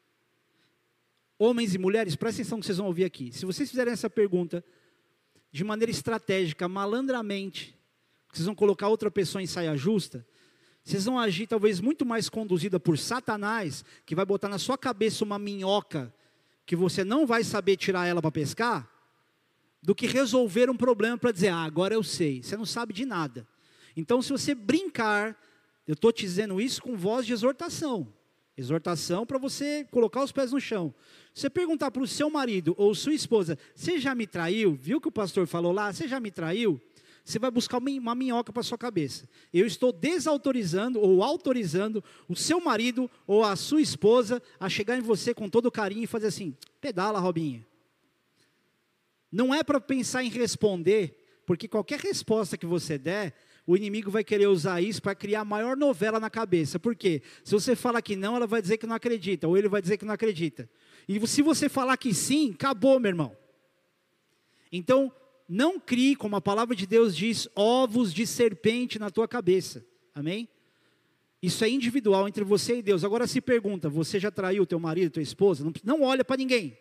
Homens e mulheres, prestem atenção que vocês vão ouvir aqui. Se vocês fizerem essa pergunta de maneira estratégica, malandramente, vocês vão colocar outra pessoa em saia justa, vocês vão agir talvez muito mais conduzida por Satanás, que vai botar na sua cabeça uma minhoca, que você não vai saber tirar ela para pescar, do que resolver um problema para dizer, ah, agora eu sei. Você não sabe de nada. Então, se você brincar, eu estou te dizendo isso com voz de exortação. Exortação para você colocar os pés no chão. Se você perguntar para o seu marido ou sua esposa, você já me traiu? Viu o que o pastor falou lá? Você já me traiu? Você vai buscar uma minhoca para sua cabeça. Eu estou desautorizando ou autorizando o seu marido ou a sua esposa a chegar em você com todo carinho e fazer assim, pedala, Robinha. Não é para pensar em responder, porque qualquer resposta que você der, o inimigo vai querer usar isso para criar a maior novela na cabeça. Por quê? Se você falar que não, ela vai dizer que não acredita, ou ele vai dizer que não acredita. E se você falar que sim, acabou, meu irmão. Então, não crie, como a palavra de Deus diz, ovos de serpente na tua cabeça. Amém? Isso é individual entre você e Deus. Agora se pergunta, você já traiu teu marido, tua esposa? Não, não olha para ninguém.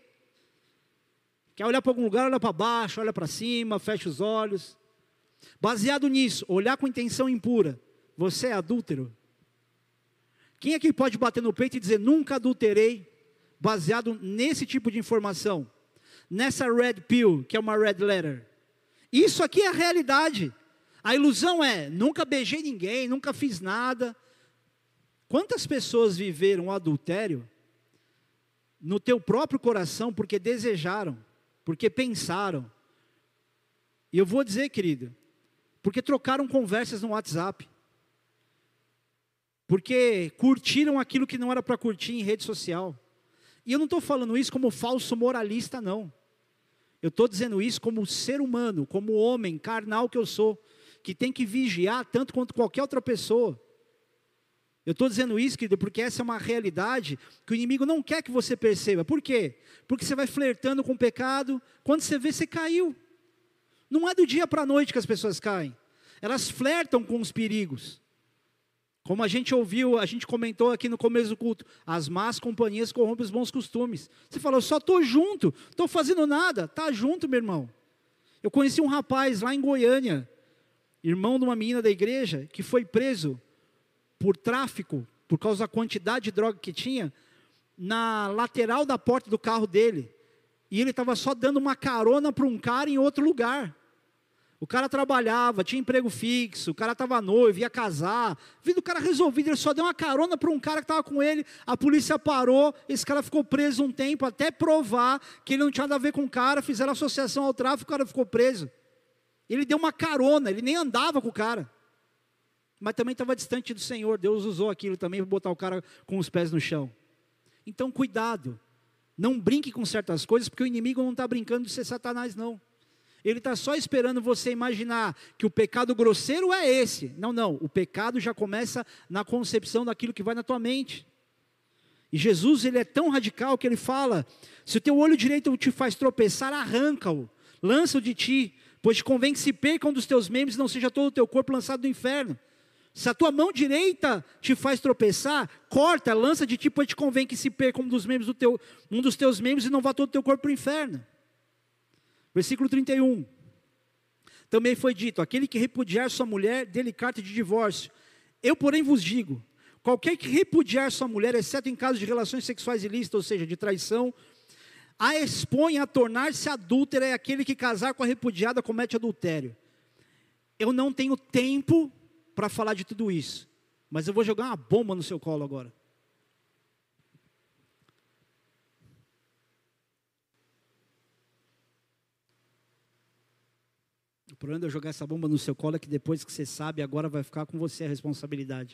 Quer olhar para algum lugar, olha para baixo, olha para cima, fecha os olhos. Baseado nisso, olhar com intenção impura, você é adúltero? Quem aqui pode bater no peito e dizer, nunca adulterei, baseado nesse tipo de informação? Nessa red pill, que é uma red letter. Isso aqui é a realidade. A ilusão é, nunca beijei ninguém, nunca fiz nada. Quantas pessoas viveram o adultério no teu próprio coração porque desejaram, porque pensaram? E eu vou dizer, querido, porque trocaram conversas no WhatsApp, porque curtiram aquilo que não era para curtir em rede social. E eu não estou falando isso como falso moralista, não. Eu estou dizendo isso como ser humano, como homem carnal que eu sou, que tem que vigiar tanto quanto qualquer outra pessoa. Eu estou dizendo isso, querido, porque essa é uma realidade que o inimigo não quer que você perceba. Por quê? Porque você vai flertando com o pecado, quando você vê, você caiu. Não é do dia para a noite que as pessoas caem. Elas flertam com os perigos. Como a gente ouviu, a gente comentou aqui no começo do culto, as más companhias corrompem os bons costumes. Você falou, eu só estou junto, estou fazendo nada. Está junto, meu irmão. Eu conheci um rapaz lá em Goiânia, irmão de uma menina da igreja, que foi preso por tráfico, por causa da quantidade de droga que tinha, na lateral da porta do carro dele. E ele estava só dando uma carona para um cara em outro lugar. O cara trabalhava, tinha emprego fixo, o cara estava noivo, ia casar. A vida do cara resolvida, ele só deu uma carona para um cara que estava com ele, a polícia parou, esse cara ficou preso um tempo, até provar que ele não tinha nada a ver com o cara, fizeram associação ao tráfico, o cara ficou preso. Ele deu uma carona, ele nem andava com o cara. Mas também estava distante do Senhor, Deus usou aquilo também para botar o cara com os pés no chão. Então cuidado, não brinque com certas coisas, porque o inimigo não está brincando de ser Satanás não. Ele está só esperando você imaginar que o pecado grosseiro é esse. Não, não, o pecado já começa na concepção daquilo que vai na tua mente. E Jesus, ele é tão radical que ele fala, se o teu olho direito te faz tropeçar, arranca-o, lança-o de ti, pois te convém que se perca um dos teus membros e não seja todo o teu corpo lançado no inferno. Se a tua mão direita te faz tropeçar, corta, lança de ti, pois te convém que se perca um dos membros do teu, um dos teus membros e não vá todo o teu corpo para o inferno. Versículo trinta e um. Também foi dito, aquele que repudiar sua mulher, dê-lhe carta de divórcio. Eu, porém, vos digo, qualquer que repudiar sua mulher, exceto em caso de relações sexuais ilícitas, ou seja, de traição, a expõe a tornar-se adúltera, é aquele que casar com a repudiada comete adultério. Eu não tenho tempo para falar de tudo isso, mas eu vou jogar uma bomba no seu colo agora. O problema de eu jogar essa bomba no seu colo é que depois que você sabe, agora vai ficar com você a responsabilidade.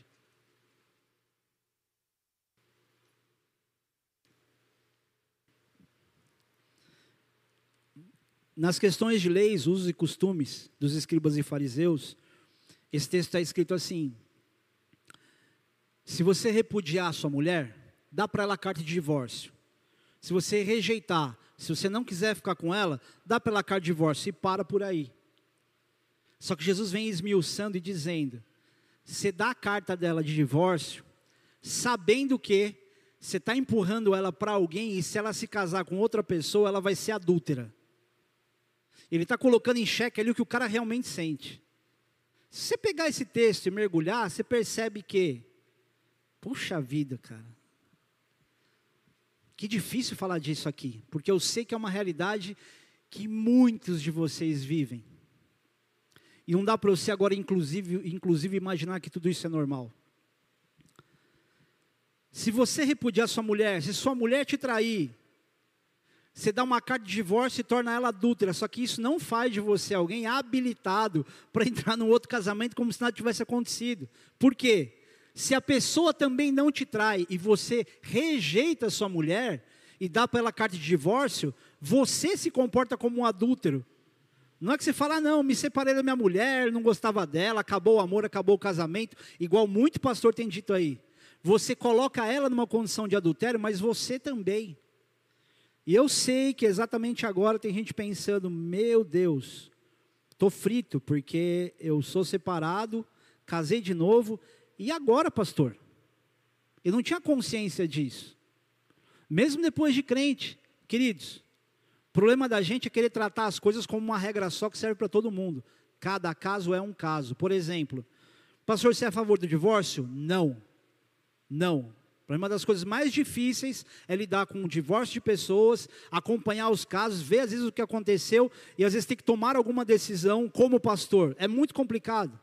Nas questões de leis, usos e costumes dos escribas e fariseus, esse texto está escrito assim: se você repudiar a sua mulher, dá para ela a carta de divórcio. Se você rejeitar, se você não quiser ficar com ela, dá para ela a carta de divórcio e para por aí. Só que Jesus vem esmiuçando e dizendo, você dá a carta dela de divórcio, sabendo que você está empurrando ela para alguém, e se ela se casar com outra pessoa, ela vai ser adúltera. Ele está colocando em xeque ali o que o cara realmente sente. Se você pegar esse texto e mergulhar, você percebe que, puxa vida, cara, que difícil falar disso aqui, porque eu sei que é uma realidade que muitos de vocês vivem. E não dá para você agora, inclusive, inclusive, imaginar que tudo isso é normal. Se você repudiar sua mulher, se sua mulher te trair, você dá uma carta de divórcio e torna ela adúltera. Só que isso não faz de você alguém habilitado para entrar num outro casamento como se nada tivesse acontecido. Por quê? Se a pessoa também não te trai e você rejeita sua mulher e dá para ela carta de divórcio, você se comporta como um adúltero. Não é que você fala, ah, não, me separei da minha mulher, não gostava dela, acabou o amor, acabou o casamento, igual muito pastor tem dito aí. Você coloca ela numa condição de adultério, mas você também. E eu sei que exatamente agora tem gente pensando, meu Deus, estou frito, porque eu sou separado, casei de novo, e agora, pastor? Eu não tinha consciência disso. Mesmo depois de crente, queridos, o problema da gente é querer tratar as coisas como uma regra só que serve para todo mundo. Cada caso é um caso. Por exemplo, pastor, você é a favor do divórcio? Não. Não. Uma das coisas mais difíceis é lidar com o divórcio de pessoas, acompanhar os casos, ver às vezes o que aconteceu e às vezes ter que tomar alguma decisão como pastor. É muito complicado.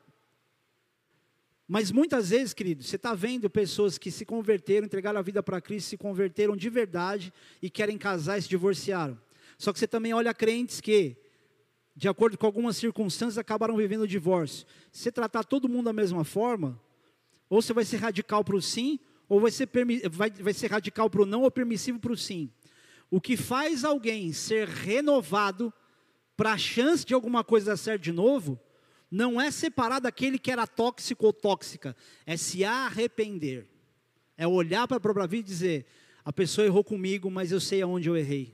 Mas muitas vezes, querido, você está vendo pessoas que se converteram, entregaram a vida para Cristo, se converteram de verdade e querem casar e se divorciaram. Só que você também olha crentes que, de acordo com algumas circunstâncias, acabaram vivendo o divórcio. Se você tratar todo mundo da mesma forma, ou você vai ser radical para o sim, ou vai ser, vai, vai ser radical para o não, ou permissivo para o sim. O que faz alguém ser renovado para a chance de alguma coisa dar certo de novo, não é separar daquele que era tóxico ou tóxica, é se arrepender. É olhar para a própria vida e dizer, a pessoa errou comigo, mas eu sei aonde eu errei.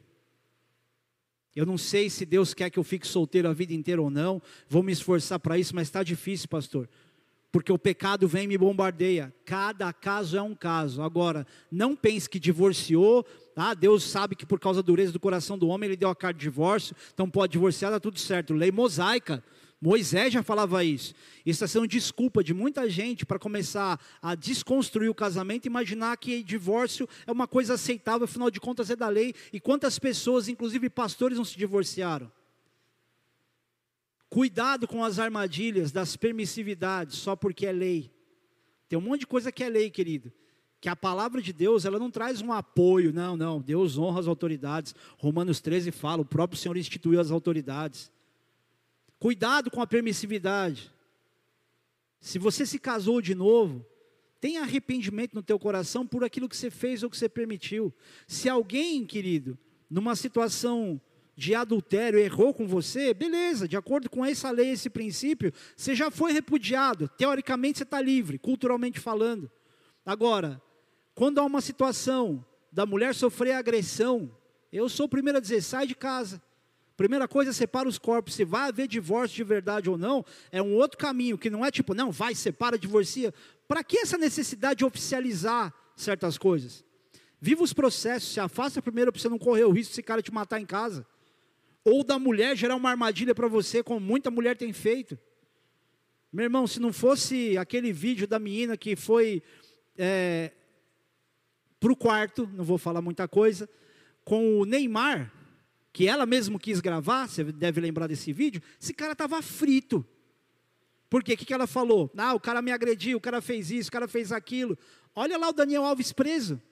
Eu não sei se Deus quer que eu fique solteiro a vida inteira ou não, vou me esforçar para isso, mas está difícil, pastor. Porque o pecado vem e me bombardeia. Cada caso é um caso. Agora, não pense que divorciou. Ah, Deus sabe que por causa da dureza do coração do homem, Ele deu a carta de divórcio. Então pode divorciar, está tudo certo. Lei mosaica. Moisés já falava isso. Isso está sendo desculpa de muita gente para começar a desconstruir o casamento. Imaginar que divórcio é uma coisa aceitável, afinal de contas é da lei. E quantas pessoas, inclusive pastores, não se divorciaram? Cuidado com as armadilhas das permissividades, só porque é lei. Tem um monte de coisa que é lei, querido. Que a palavra de Deus, ela não traz um apoio. Não, não, Deus honra as autoridades. Romanos treze fala, o próprio Senhor instituiu as autoridades. Cuidado com a permissividade. Se você se casou de novo, tenha arrependimento no teu coração por aquilo que você fez ou que você permitiu. Se alguém, querido, numa situação de adultério errou com você, beleza, de acordo com essa lei, esse princípio, você já foi repudiado. Teoricamente você está livre, culturalmente falando. Agora, quando há uma situação da mulher sofrer agressão, eu sou o primeiro a dizer, sai de casa. Primeira coisa, separa os corpos. Se vai haver divórcio de verdade ou não, é um outro caminho, que não é tipo, não, vai, separa, divorcia. Para que essa necessidade de oficializar certas coisas? Viva os processos, se afasta primeiro para você não correr o risco de esse cara te matar em casa. Ou da mulher gerar uma armadilha para você, como muita mulher tem feito. Meu irmão, se não fosse aquele vídeo da menina que foi é, para o quarto, não vou falar muita coisa, com o Neymar, que ela mesmo quis gravar, você deve lembrar desse vídeo, esse cara estava frito. Por quê? O que, que ela falou? Ah, o cara me agrediu, o cara fez isso, o cara fez aquilo. Olha lá o Daniel Alves preso.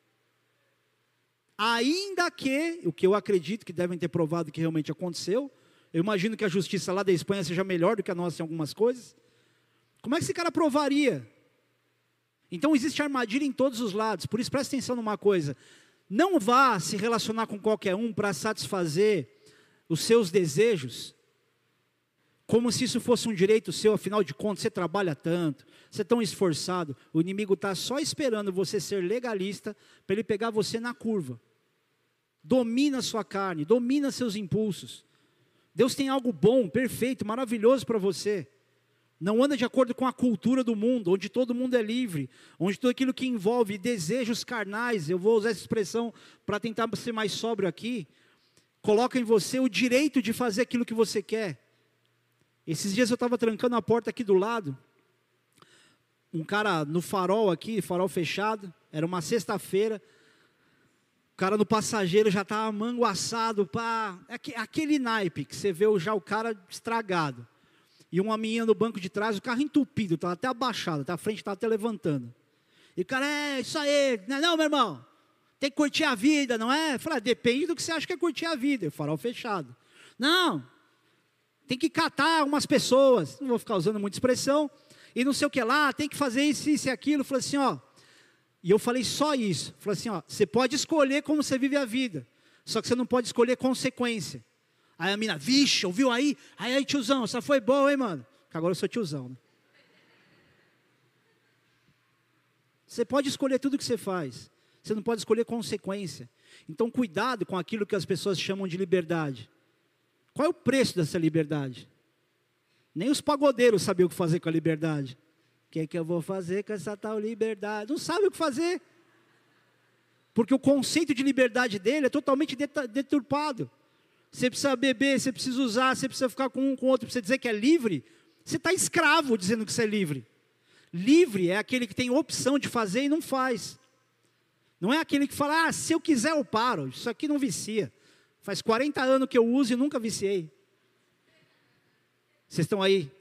Ainda que, o que eu acredito que devem ter provado que realmente aconteceu, eu imagino que a justiça lá da Espanha seja melhor do que a nossa em algumas coisas. Como é que esse cara provaria? Então existe armadilha em todos os lados, por isso presta atenção numa coisa. Não vá se relacionar com qualquer um para satisfazer os seus desejos, como se isso fosse um direito seu, afinal de contas, você trabalha tanto, você é tão esforçado, o inimigo está só esperando você ser legalista, para ele pegar você na curva. Domina a sua carne, domina seus impulsos. Deus tem algo bom, perfeito, maravilhoso para você. Não anda de acordo com a cultura do mundo, onde todo mundo é livre, onde tudo aquilo que envolve desejos carnais, eu vou usar essa expressão para tentar ser mais sóbrio aqui, coloca em você o direito de fazer aquilo que você quer. Esses dias eu estava trancando a porta aqui do lado, um cara no farol aqui, farol fechado, era uma sexta-feira, o cara no passageiro já estava manguaçado, pá, aquele naipe que você vê já o cara estragado. E uma menina no banco de trás, o carro entupido, estava até abaixado, tá, a frente estava até levantando. E o cara, é isso aí, não é não, meu irmão? Tem que curtir a vida, não é? Eu falei, ah, depende do que você acha que é curtir a vida. E o farol fechado. Não, tem que catar umas pessoas, não vou ficar usando muita expressão, e não sei o que lá, tem que fazer isso, isso e aquilo. Eu falei assim, ó, e eu falei só isso. Eu falei assim, ó, você pode escolher como você vive a vida, só que você não pode escolher consequência. Aí a mina, vixe, ouviu aí? Aí, aí, tiozão, essa foi boa, hein, mano? Porque agora eu sou tiozão, né? Você pode escolher tudo que você faz. Você não pode escolher consequência. Então, cuidado com aquilo que as pessoas chamam de liberdade. Qual é o preço dessa liberdade? Nem os pagodeiros sabiam o que fazer com a liberdade. O que é que eu vou fazer com essa tal liberdade? Não sabe o que fazer. Porque o conceito de liberdade dele é totalmente deturpado. Você precisa beber, você precisa usar, você precisa ficar com um, com o outro, para você dizer que é livre. Você está escravo dizendo que você é livre. Livre é aquele que tem opção de fazer e não faz. Não é aquele que fala, ah, se eu quiser eu paro. Isso aqui não vicia. Faz quarenta anos que eu uso e nunca viciei. Vocês estão aí?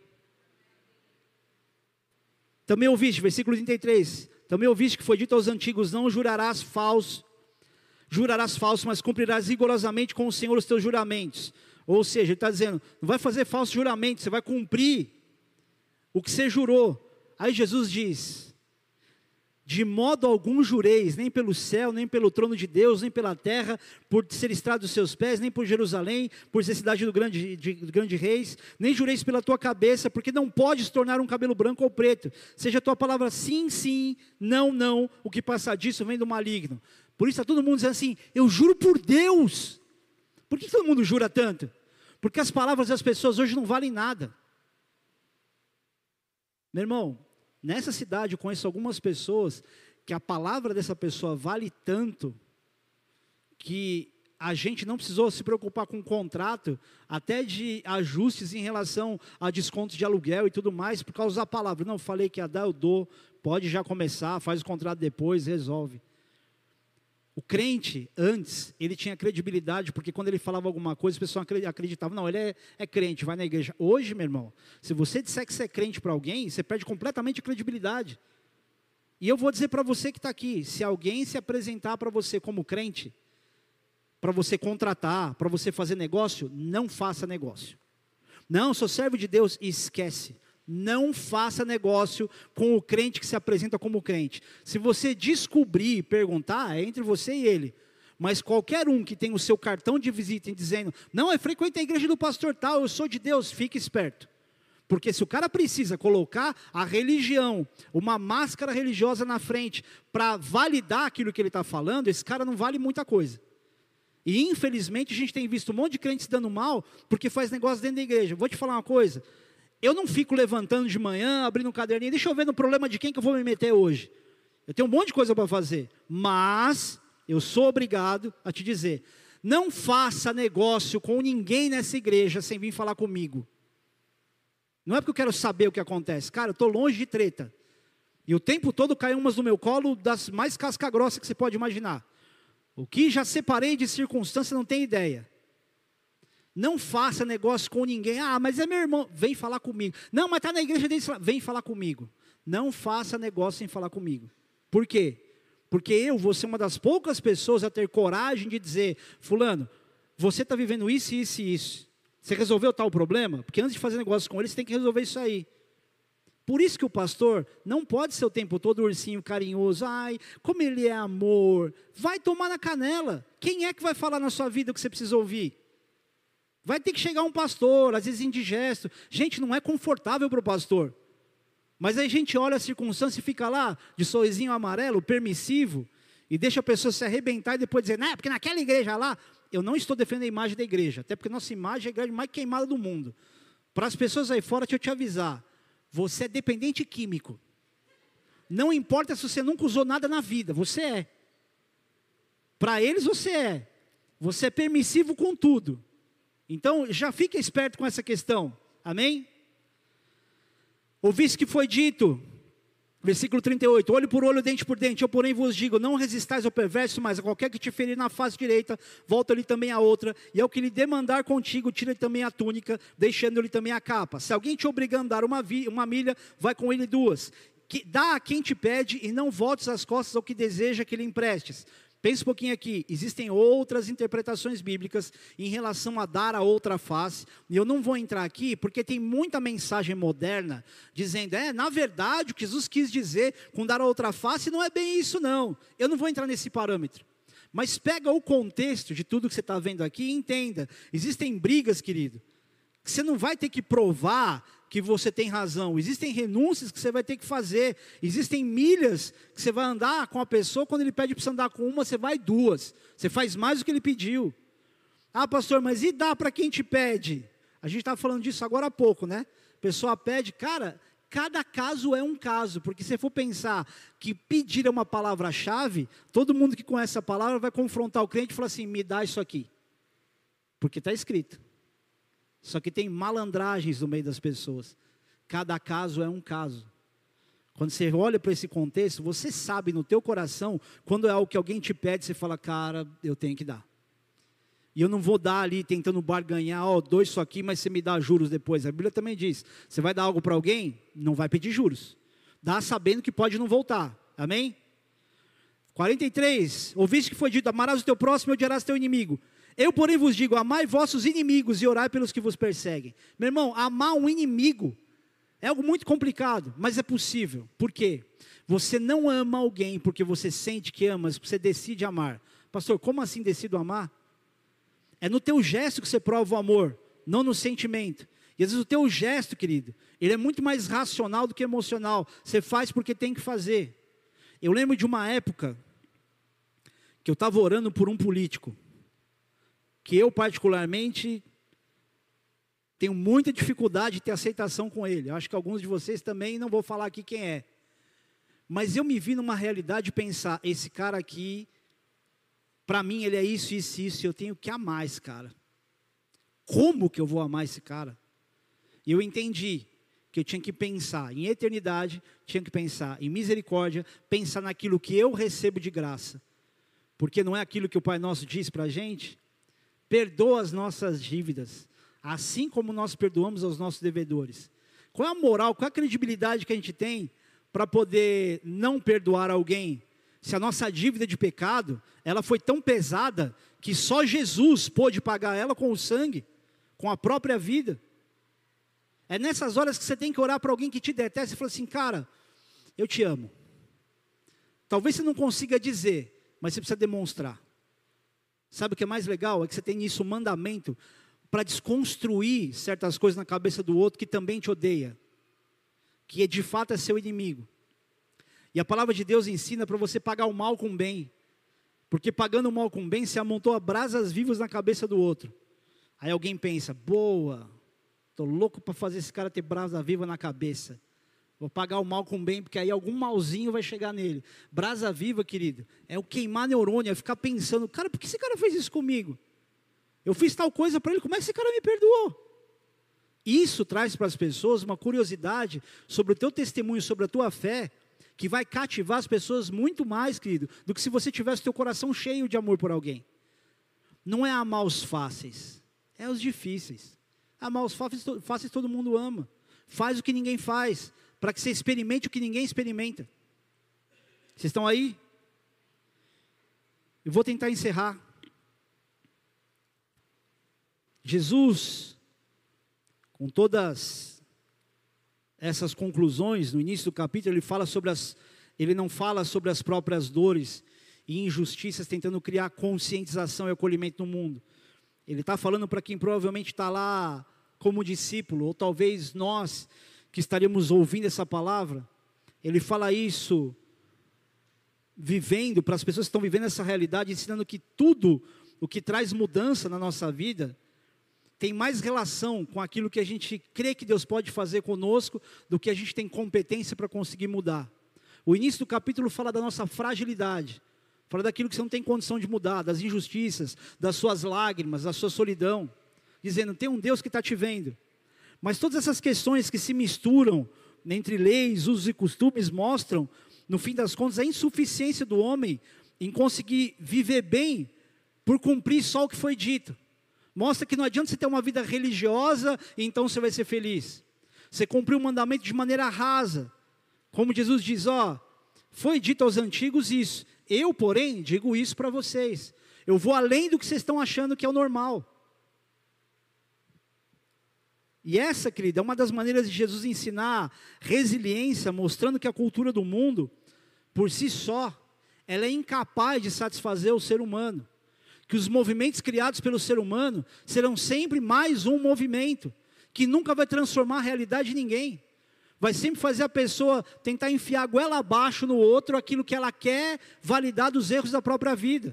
Também ouviste, versículo trinta e três. Também ouviste que foi dito aos antigos, não jurarás falso. Jurarás falso, mas cumprirás rigorosamente com o Senhor os teus juramentos. Ou seja, ele está dizendo, não vai fazer falso juramento, você vai cumprir o que você jurou. Aí Jesus diz, de modo algum jureis, nem pelo céu, nem pelo trono de Deus, nem pela terra, por ser estrado dos seus pés, nem por Jerusalém, por ser cidade do grande, de, do grande reis, nem jureis pela tua cabeça, porque não podes tornar um cabelo branco ou preto. Seja a tua palavra sim, sim, não, não, o que passar disso vem do maligno. Por isso está todo mundo dizendo assim, eu juro por Deus. Por que todo mundo jura tanto? Porque as palavras das pessoas hoje não valem nada. Meu irmão, nessa cidade eu conheço algumas pessoas que a palavra dessa pessoa vale tanto que a gente não precisou se preocupar com o contrato, até de ajustes em relação a descontos de aluguel e tudo mais, por causa da palavra. Não, falei que ia dar, eu dou, pode já começar, faz o contrato depois, resolve. O crente, antes, ele tinha credibilidade, porque quando ele falava alguma coisa, as pessoas acreditavam, não, ele é, é crente, vai na igreja. Hoje, meu irmão, se você disser que você é crente para alguém, você perde completamente a credibilidade. E eu vou dizer para você que está aqui, se alguém se apresentar para você como crente, para você contratar, para você fazer negócio, não faça negócio. Não, sou servo de Deus, esquece. Não faça negócio com o crente que se apresenta como crente. Se você descobrir, perguntar, é entre você e ele. Mas qualquer um que tem o seu cartão de visita dizendo, não, eu frequento a igreja do pastor tal, eu sou de Deus, fique esperto. Porque se o cara precisa colocar a religião, uma máscara religiosa na frente, para validar aquilo que ele está falando, esse cara não vale muita coisa. E infelizmente a gente tem visto um monte de crentes dando mal, porque faz negócio dentro da igreja. Vou te falar uma coisa, eu não fico levantando de manhã, abrindo um caderninho, deixa eu ver no problema de quem que eu vou me meter hoje. Eu tenho um monte de coisa para fazer, mas eu sou obrigado a te dizer, não faça negócio com ninguém nessa igreja sem vir falar comigo. Não é porque eu quero saber o que acontece, cara, eu estou longe de treta. E o tempo todo cai umas no meu colo das mais casca grossa que você pode imaginar. O que já separei de circunstância não tem ideia. Não faça negócio com ninguém. Ah, mas é meu irmão. Vem falar comigo. Não, mas está na igreja dele. Vem falar comigo. Não faça negócio sem falar comigo. Por quê? Porque eu vou ser uma das poucas pessoas a ter coragem de dizer, fulano, você está vivendo isso, isso e isso. Você resolveu tal problema? Porque antes de fazer negócio com ele, você tem que resolver isso aí. Por isso que o pastor não pode ser o tempo todo ursinho carinhoso. Ai, como ele é amor. Vai tomar na canela. Quem é que vai falar na sua vida o que você precisa ouvir? Vai ter que chegar um pastor, às vezes indigesto. Gente, não é confortável para o pastor. Mas aí a gente olha a circunstância e fica lá, de sorrisinho amarelo, permissivo, e deixa a pessoa se arrebentar e depois dizer, não, porque naquela igreja lá, eu não estou defendendo a imagem da igreja, até porque nossa imagem é a igreja mais queimada do mundo. Para as pessoas aí fora, deixa eu te avisar, você é dependente químico. Não importa se você nunca usou nada na vida, você é. Para eles você é. Você é permissivo com tudo. Então, já fica esperto com essa questão. Amém? Ouviste que foi dito, versículo trinta e oito, olho por olho, dente por dente, eu porém vos digo, não resistais ao perverso, mas a qualquer que te ferir na face direita, volta-lhe também a outra, e ao que lhe demandar contigo, tira-lhe também a túnica, deixando-lhe também a capa. Se alguém te obrigar a andar uma, vi, uma milha, vai com ele duas. Que, dá a quem te pede, e não voltes as costas ao que deseja que lhe emprestes. Pensa um pouquinho aqui, existem outras interpretações bíblicas em relação a dar a outra face, e eu não vou entrar aqui, porque tem muita mensagem moderna, dizendo, é, na verdade, o que Jesus quis dizer com dar a outra face, não é bem isso não, eu não vou entrar nesse parâmetro, mas pega o contexto de tudo que você está vendo aqui e entenda, existem brigas, querido, que você não vai ter que provar que você tem razão, existem renúncias que você vai ter que fazer, existem milhas que você vai andar com a pessoa, quando ele pede para você andar com uma, você vai duas, você faz mais do que ele pediu. Ah, pastor, mas e dá para quem te pede? A gente estava falando disso agora há pouco, né? A pessoa pede, cara, cada caso é um caso, porque se você for pensar que pedir é uma palavra-chave, todo mundo que conhece a palavra vai confrontar o cliente e falar assim, me dá isso aqui, porque está escrito. Só que tem malandragens no meio das pessoas. Cada caso é um caso. Quando você olha para esse contexto, você sabe no teu coração, quando é algo que alguém te pede, você fala, cara, eu tenho que dar. E eu não vou dar ali tentando barganhar, ó, oh, dou isso aqui, mas você me dá juros depois. A Bíblia também diz, você vai dar algo para alguém, não vai pedir juros. Dá sabendo que pode não voltar. Amém? quarenta e três, ouviste que foi dito, amarás o teu próximo e odiarás teu inimigo. Eu, porém, vos digo, amai vossos inimigos e orai pelos que vos perseguem. Meu irmão, amar um inimigo é algo muito complicado, mas é possível. Por quê? Você não ama alguém porque você sente que ama, você decide amar. Pastor, como assim decido amar? É no teu gesto que você prova o amor, não no sentimento. E às vezes o teu gesto, querido, ele é muito mais racional do que emocional. Você faz porque tem que fazer. Eu lembro de uma época que eu estava orando por um político, que eu particularmente tenho muita dificuldade de ter aceitação com ele. Eu acho que alguns de vocês também, não vou falar aqui quem é. Mas eu me vi numa realidade de pensar, esse cara aqui, para mim ele é isso, isso, isso, eu tenho que amar esse cara. Como que eu vou amar esse cara? E eu entendi que eu tinha que pensar em eternidade, tinha que pensar em misericórdia, pensar naquilo que eu recebo de graça. porque não é aquilo que o Pai Nosso diz para a gente? Perdoa as nossas dívidas, assim como nós perdoamos aos nossos devedores. Qual é a moral, qual é a credibilidade que a gente tem para poder não perdoar alguém? Se a nossa dívida de pecado, ela foi tão pesada, que só Jesus pôde pagar ela com o sangue, com a própria vida. É nessas horas que você tem que orar para alguém que te detesta e falar assim, cara, eu te amo. Talvez você não consiga dizer, mas você precisa demonstrar. Sabe o que é mais legal? É que você tem nisso um mandamento para desconstruir certas coisas na cabeça do outro que também te odeia, que de fato é seu inimigo. E a palavra de Deus ensina para você pagar o mal com o bem, porque pagando o mal com o bem, você amontoa brasas vivas na cabeça do outro. Aí alguém pensa, boa, estou louco para fazer esse cara ter brasa viva na cabeça. Vou pagar o mal com o bem, porque aí algum malzinho vai chegar nele. Brasa viva, querido, é o queimar neurônio, é ficar pensando, cara, por que esse cara fez isso comigo? Eu fiz tal coisa para ele, como é que esse cara me perdoou? Isso traz para as pessoas uma curiosidade sobre o teu testemunho, sobre a tua fé, que vai cativar as pessoas muito mais, querido, do que se você tivesse teu coração cheio de amor por alguém. Não é amar os fáceis, é os difíceis. Amar os fáceis, fáceis todo mundo ama. Faz o que ninguém faz, para que você experimente o que ninguém experimenta. Vocês estão aí? Eu vou tentar encerrar. Jesus, com todas essas conclusões, no início do capítulo, ele fala sobre as, ele não fala sobre as próprias dores e injustiças, tentando criar conscientização e acolhimento no mundo. Ele está falando para quem provavelmente está lá como discípulo, ou talvez nós que estaríamos ouvindo essa palavra. Ele fala isso vivendo, para as pessoas que estão vivendo essa realidade, ensinando que tudo o que traz mudança na nossa vida tem mais relação com aquilo que a gente crê que Deus pode fazer conosco, do que a gente tem competência para conseguir mudar. O início do capítulo fala da nossa fragilidade, fala daquilo que você não tem condição de mudar, das injustiças, das suas lágrimas, da sua solidão, dizendo, tem um Deus que está te vendo. Mas todas essas questões que se misturam entre leis, usos e costumes, mostram, no fim das contas, a insuficiência do homem em conseguir viver bem, por cumprir só o que foi dito. Mostra que não adianta você ter uma vida religiosa e então você vai ser feliz. Você cumpriu o mandamento de maneira rasa. Como Jesus diz, ó, foi dito aos antigos isso. Eu, porém, digo isso para vocês. Eu vou além do que vocês estão achando que é o normal. E essa, querida, é uma das maneiras de Jesus ensinar resiliência, mostrando que a cultura do mundo, por si só, ela é incapaz de satisfazer o ser humano. Que os movimentos criados pelo ser humano serão sempre mais um movimento, que nunca vai transformar a realidade de ninguém. Vai sempre fazer a pessoa tentar enfiar a goela abaixo no outro aquilo que ela quer validar dos erros da própria vida.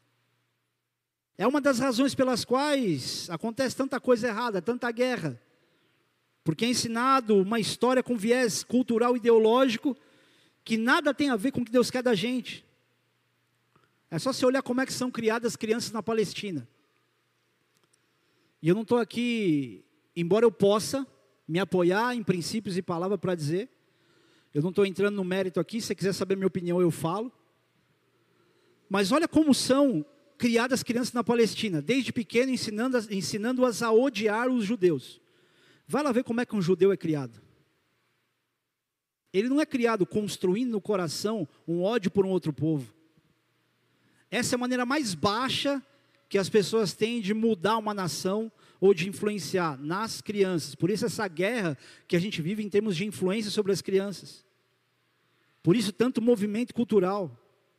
É uma das razões pelas quais acontece tanta coisa errada, tanta guerra. Porque é ensinado uma história com viés cultural e ideológico que nada tem a ver com o que Deus quer da gente. É só você olhar como é que são criadas crianças na Palestina. E eu não estou aqui, embora eu possa me apoiar em princípios e palavras para dizer, eu não estou entrando no mérito aqui, se você quiser saber minha opinião eu falo. Mas olha como são criadas crianças na Palestina, desde pequeno ensinando-as ensinando-as a odiar os judeus. Vai lá ver como é que um judeu é criado. Ele não é criado construindo no coração um ódio por um outro povo. Essa é a maneira mais baixa que as pessoas têm de mudar uma nação ou de influenciar nas crianças. Por isso essa guerra que a gente vive em termos de influência sobre as crianças. Por isso tanto movimento cultural.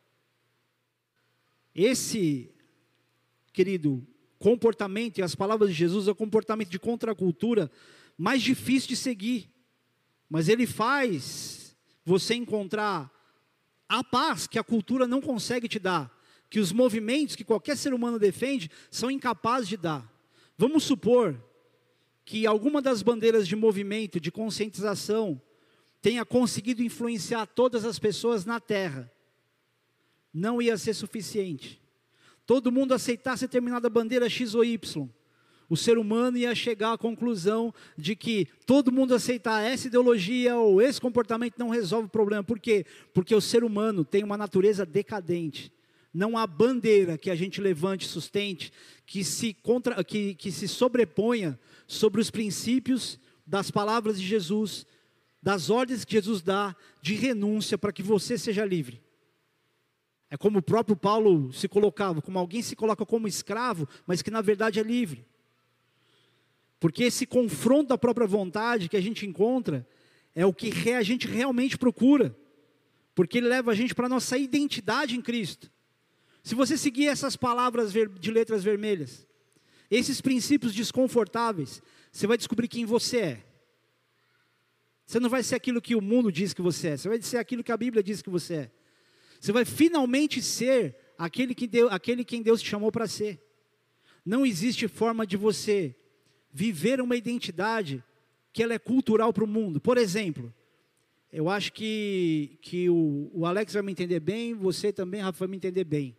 Esse, querido, comportamento, e as palavras de Jesus, é o comportamento de contracultura mais difícil de seguir. Mas ele faz você encontrar a paz que a cultura não consegue te dar. Que os movimentos que qualquer ser humano defende são incapazes de dar. Vamos supor que alguma das bandeiras de movimento, de conscientização, tenha conseguido influenciar todas as pessoas na Terra. Não ia ser suficiente. Todo mundo aceitasse determinada bandeira X ou Y. O ser humano ia chegar à conclusão de que todo mundo aceitar essa ideologia ou esse comportamento não resolve o problema. Por quê? Porque o ser humano tem uma natureza decadente. Não há bandeira que a gente levante, sustente, que se, contra, que, que se sobreponha sobre os princípios das palavras de Jesus, das ordens que Jesus dá de renúncia para que você seja livre. É como o próprio Paulo se colocava, como alguém se coloca como escravo, mas que na verdade é livre. Porque esse confronto da própria vontade que a gente encontra, é o que a gente realmente procura. Porque ele leva a gente para a nossa identidade em Cristo. Se você seguir essas palavras de letras vermelhas, esses princípios desconfortáveis, você vai descobrir quem você é. Você não vai ser aquilo que o mundo diz que você é, você vai ser aquilo que a Bíblia diz que você é. Você vai finalmente ser aquele, que Deus, aquele quem Deus te chamou para ser. Não existe forma de você viver uma identidade que ela é cultural para o mundo. Por exemplo, eu acho que, que o, o Alex vai me entender bem, você também, Rafa, vai me entender bem.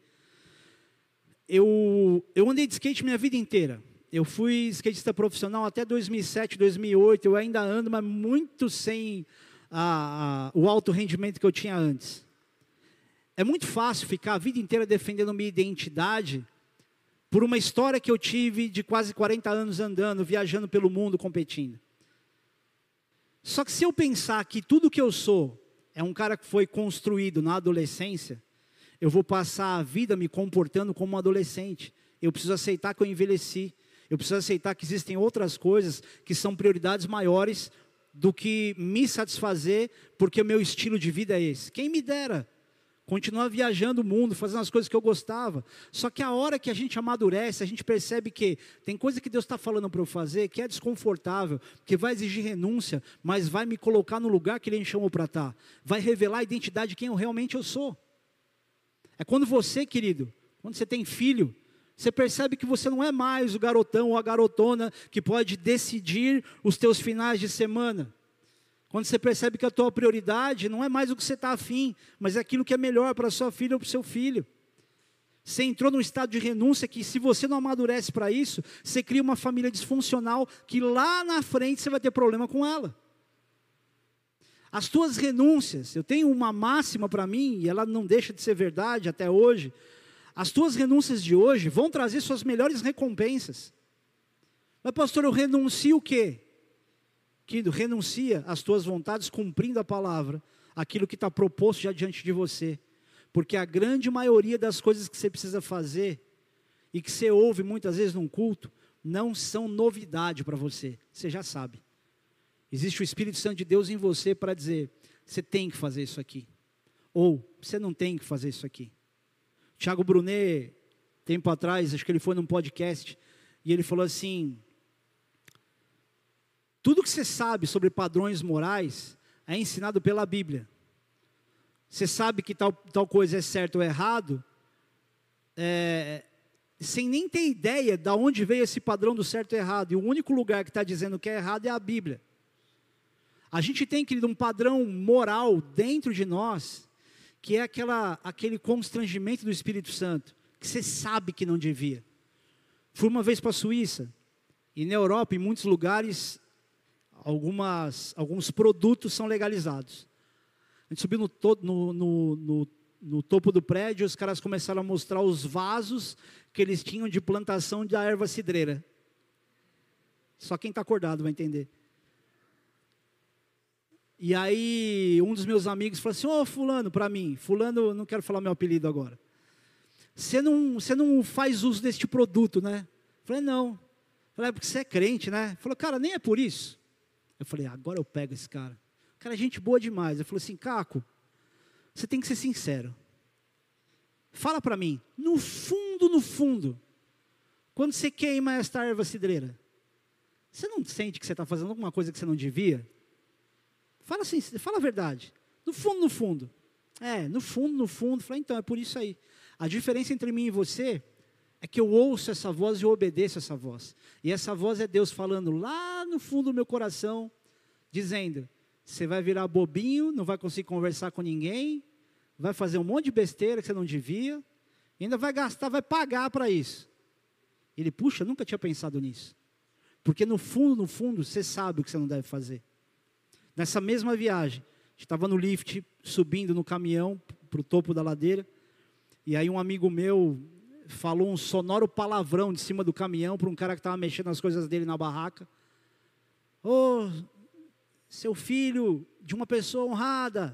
Eu, eu andei de skate minha vida inteira. Eu fui skatista profissional até dois mil e sete, dois mil e oito, eu ainda ando, mas muito sem a, a, o alto rendimento que eu tinha antes. É muito fácil ficar a vida inteira defendendo minha identidade por uma história que eu tive de quase quarenta anos andando, viajando pelo mundo, competindo. Só que se eu pensar que tudo que eu sou é um cara que foi construído na adolescência, eu vou passar a vida me comportando como um adolescente. Eu preciso aceitar que eu envelheci. Eu preciso aceitar que existem outras coisas que são prioridades maiores do que me satisfazer, porque o meu estilo de vida é esse. Quem me dera continuar viajando o mundo, fazendo as coisas que eu gostava. Só que a hora que a gente amadurece, a gente percebe que tem coisa que Deus está falando para eu fazer, que é desconfortável, que vai exigir renúncia, mas vai me colocar no lugar que Ele me chamou para estar. Vai revelar a identidade de quem eu realmente eu sou. É quando você, querido, quando você tem filho, você percebe que você não é mais o garotão ou a garotona que pode decidir os teus finais de semana. Quando você percebe que a tua prioridade não é mais o que você está afim, mas é aquilo que é melhor para a sua filha ou para o seu filho. Você entrou num estado de renúncia que, se você não amadurece para isso, você cria uma família disfuncional que lá na frente você vai ter problema com ela. As tuas renúncias, eu tenho uma máxima para mim, e ela não deixa de ser verdade até hoje. As tuas renúncias de hoje vão trazer suas melhores recompensas. Mas pastor, eu renuncio o quê? Querido, renuncia às tuas vontades cumprindo a palavra, aquilo que está proposto já diante de você. Porque a grande maioria das coisas que você precisa fazer, e que você ouve muitas vezes num culto, não são novidade para você, você já sabe. Existe o Espírito Santo de Deus em você para dizer, você tem que fazer isso aqui. Ou, você não tem que fazer isso aqui. Tiago Brunet, tempo atrás, acho que ele foi num podcast, e ele falou assim, tudo que você sabe sobre padrões morais é ensinado pela Bíblia. Você sabe que tal, tal coisa é certo ou errado, é, sem nem ter ideia de onde veio esse padrão do certo e errado. E o único lugar que está dizendo que é errado é a Bíblia. A gente tem, querido, um padrão moral dentro de nós, que é aquela, aquele constrangimento do Espírito Santo, que você sabe que não devia. Fui uma vez para a Suíça, e na Europa, em muitos lugares, algumas, alguns produtos são legalizados. A gente subiu no, to, no, no, no, no topo do prédio, os caras começaram a mostrar os vasos que eles tinham de plantação da erva cidreira. Só quem está acordado vai entender. E aí, um dos meus amigos falou assim, ô, fulano, para mim, fulano, não quero falar meu apelido agora. Você não, você não faz uso deste produto, né? Eu falei, não. Eu falei, é porque você é crente, né? Ele falou, cara, nem é por isso. Eu falei, agora eu pego esse cara. O cara é gente boa demais. Ele falou assim, Caco, você tem que ser sincero. Fala para mim, no fundo, no fundo, quando você queima esta erva cidreira, você não sente que você está fazendo alguma coisa que você não devia? Fala assim, fala a verdade. No fundo, no fundo. É, no fundo, no fundo. Falei, então, é por isso aí. A diferença entre mim e você é que eu ouço essa voz e eu obedeço essa voz. E essa voz é Deus falando lá no fundo do meu coração, dizendo, você vai virar bobinho, não vai conseguir conversar com ninguém, vai fazer um monte de besteira que você não devia, ainda vai gastar, vai pagar para isso. Ele, puxa, nunca tinha pensado nisso. Porque no fundo, no fundo, você sabe o que você não deve fazer. Nessa mesma viagem, a gente estava no lift, subindo no caminhão, para o topo da ladeira, E aí um amigo meu falou um sonoro palavrão de cima do caminhão para um cara que estava mexendo nas coisas dele na barraca. Ô, oh, seu filho de uma pessoa honrada.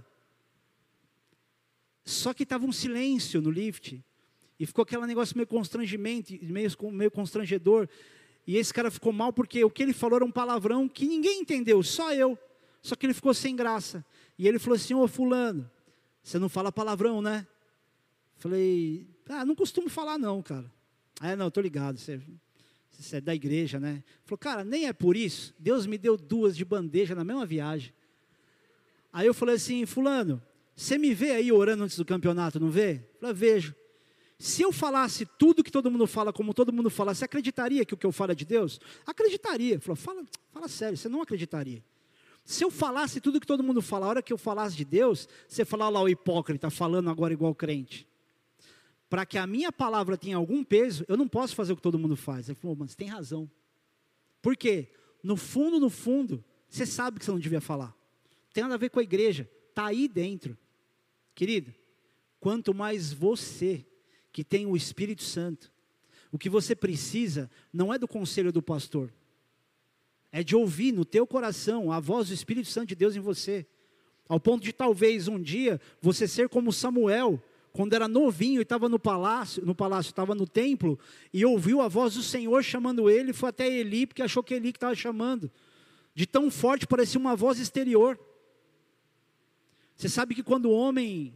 Só que estava um silêncio no lift. E ficou aquele negócio meio constrangimento, meio, meio constrangedor. E esse cara ficou mal porque o que ele falou era um palavrão que ninguém entendeu, só eu. Só que ele ficou sem graça. E ele falou assim, ô fulano, você não fala palavrão, né? Falei, ah, não costumo falar não, cara. Ah, não, estou ligado, você, você é da igreja, né? Falou, cara, nem é por isso. Deus me deu duas de bandeja na mesma viagem. Aí eu falei assim, fulano, você me vê aí orando antes do campeonato, não vê? Eu falei, vejo. Se eu falasse tudo que todo mundo fala, como todo mundo fala, você acreditaria que o que eu falo é de Deus? Acreditaria. Falou, fala, fala sério, você não acreditaria. Se eu falasse tudo que todo mundo fala, a hora que eu falasse de Deus, você falar lá o hipócrita, falando agora igual crente. Para que a minha palavra tenha algum peso, eu não posso fazer o que todo mundo faz. Ele falou, mas você tem razão. Por quê? No fundo, no fundo, você sabe que você não devia falar. Não tem nada a ver com a igreja, está aí dentro. Querido, quanto mais você, que tem o Espírito Santo, o que você precisa não é do conselho do pastor, é de ouvir no teu coração a voz do Espírito Santo de Deus em você, ao ponto de talvez um dia você ser como Samuel, quando era novinho e estava no palácio, no palácio, estava no templo, e ouviu a voz do Senhor chamando ele, foi até Eli, porque achou que Eli que estava chamando, de tão forte parecia uma voz exterior. Você sabe que quando o homem